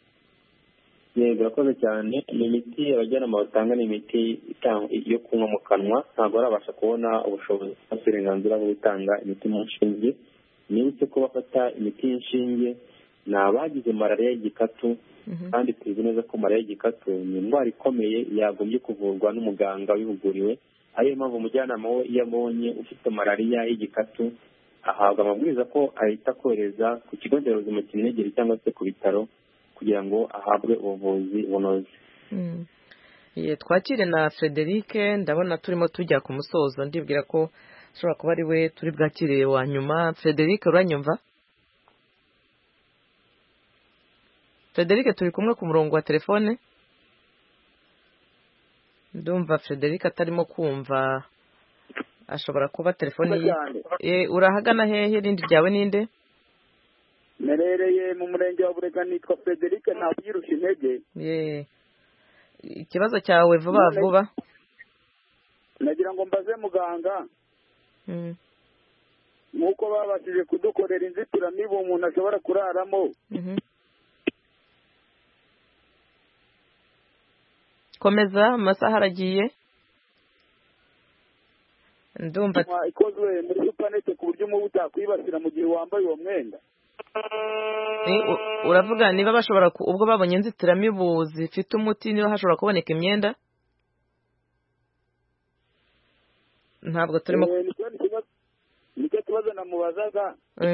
Yego, urakoze cyane. Ni imiti abajyanama batanga, ni imiti yo kunywa mu kanwa, ntabwo barabasha kubona ubushobozi cyangwa uburenganzira bwo gutanga imiti mu nshinge. Nibutse ko bafata imiti y'inshinge ni abagize malariya y'igikatu, kandi tuzi neza ko malariya y'igikatu ni indwara ikomeye yagombye kuvurwa n'umuganga wabihuguriwe. Ariyo mpamvu umujyanama we iyo abonye ufite malariya y'igikatu ahabwa amabwiriza ko ahita kohereza ku kigo nderabuzima kimwegereye cyangwa se ku bitaro kugira ngo ahabwe ubuvuzi bunoze. Twakire na Frederic, ndabona turimo tujya ku musozo, ndibwira ko ashobora kuba ari we turi bwakire wa nyuma. Frederic, uranyumva? Frederic, turi kumwe ku murongo wa telefone. Ndumva Frederic atarimo kumva, ashobora kuba telefone ye. Urahagana hehe? Irindi ryawe ninde? Merereye mu murenge wa Burega, nitwa Frederic ntabwirusha intege. Ikibazo cyawe vuba vuba. Nagira ngo mbaze muganga, nk'uko babashije kudukorera inzitiramibu umuntu ashobora kuraramo. Komeza, amasaha aragiye. Ndumva ikozwe muri supanete ku buryo umubu utakwibasira mu gihe wambaye uwo mwenda. Uravuga niba bashobora ubwo babonye inzitiramibu zifite umuti, niba hashobora kuboneka imyenda? Ntabwo turimo. Nicyo kibazo namubazaga.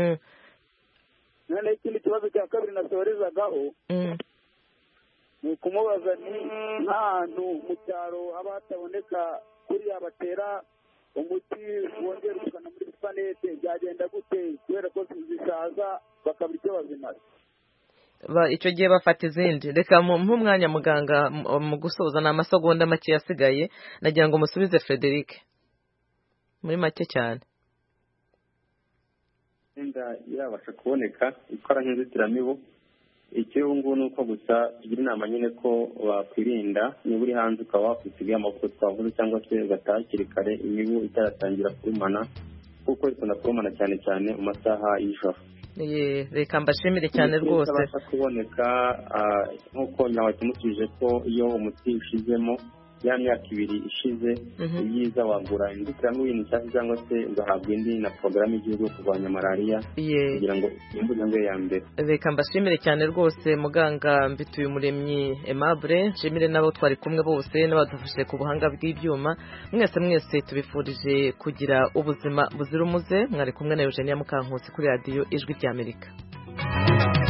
None ikindi kibazo cya kabiri nasorezagaho ni ukumubaza ni nk'ahantu mu cyaro haba hataboneka kuriya batera umuti wongera ubukana muri supanete, byagenda gute kubera ko zisaza bakabura icyo bazimaze? Icyo gihe bafata izindi. Reka umwanya muganga mu gusoza, ni amasegonda make yasigaye, nagira ngo musubize Frederic muri make cyane. Irabasha kuboneka ikora nk'inzitiramibu. Icyo ubu ngubu ni uko gusa tugira inama nyine ko wakwirinda, niba uri hanze ukaba wakwisigaye amavuta twavuze, cyangwa se ugataha hakiri kare imibu itaratangira kurumana, kuko ikunda kurumana cyane cyane mu masaha y'ijoro. Reka mbashimire cyane rwose. Itabasha kuboneka nk'uko nyawe tumusubije ko iyo umuti ushizemo ya myaka 2 ishize ibyiza wagura inzitiramibu nshyashya cyangwa se ugahabwa indi na porogaramu y'igihugu yo kurwanya malariya kugira ngo imbuzange ya mbere. Reka mbashimire cyane rwose muganga Mbituyumuremyi Aimable, nshimire n'abo twari kumwe bose n'abadufashe ku buhanga bw'ibyuma. Mwese tubifurije kugira ubuzima buzira umuze. Mwari kumwe na Eugenia Mukankusi kuri radio Ijwi ry'Amerika.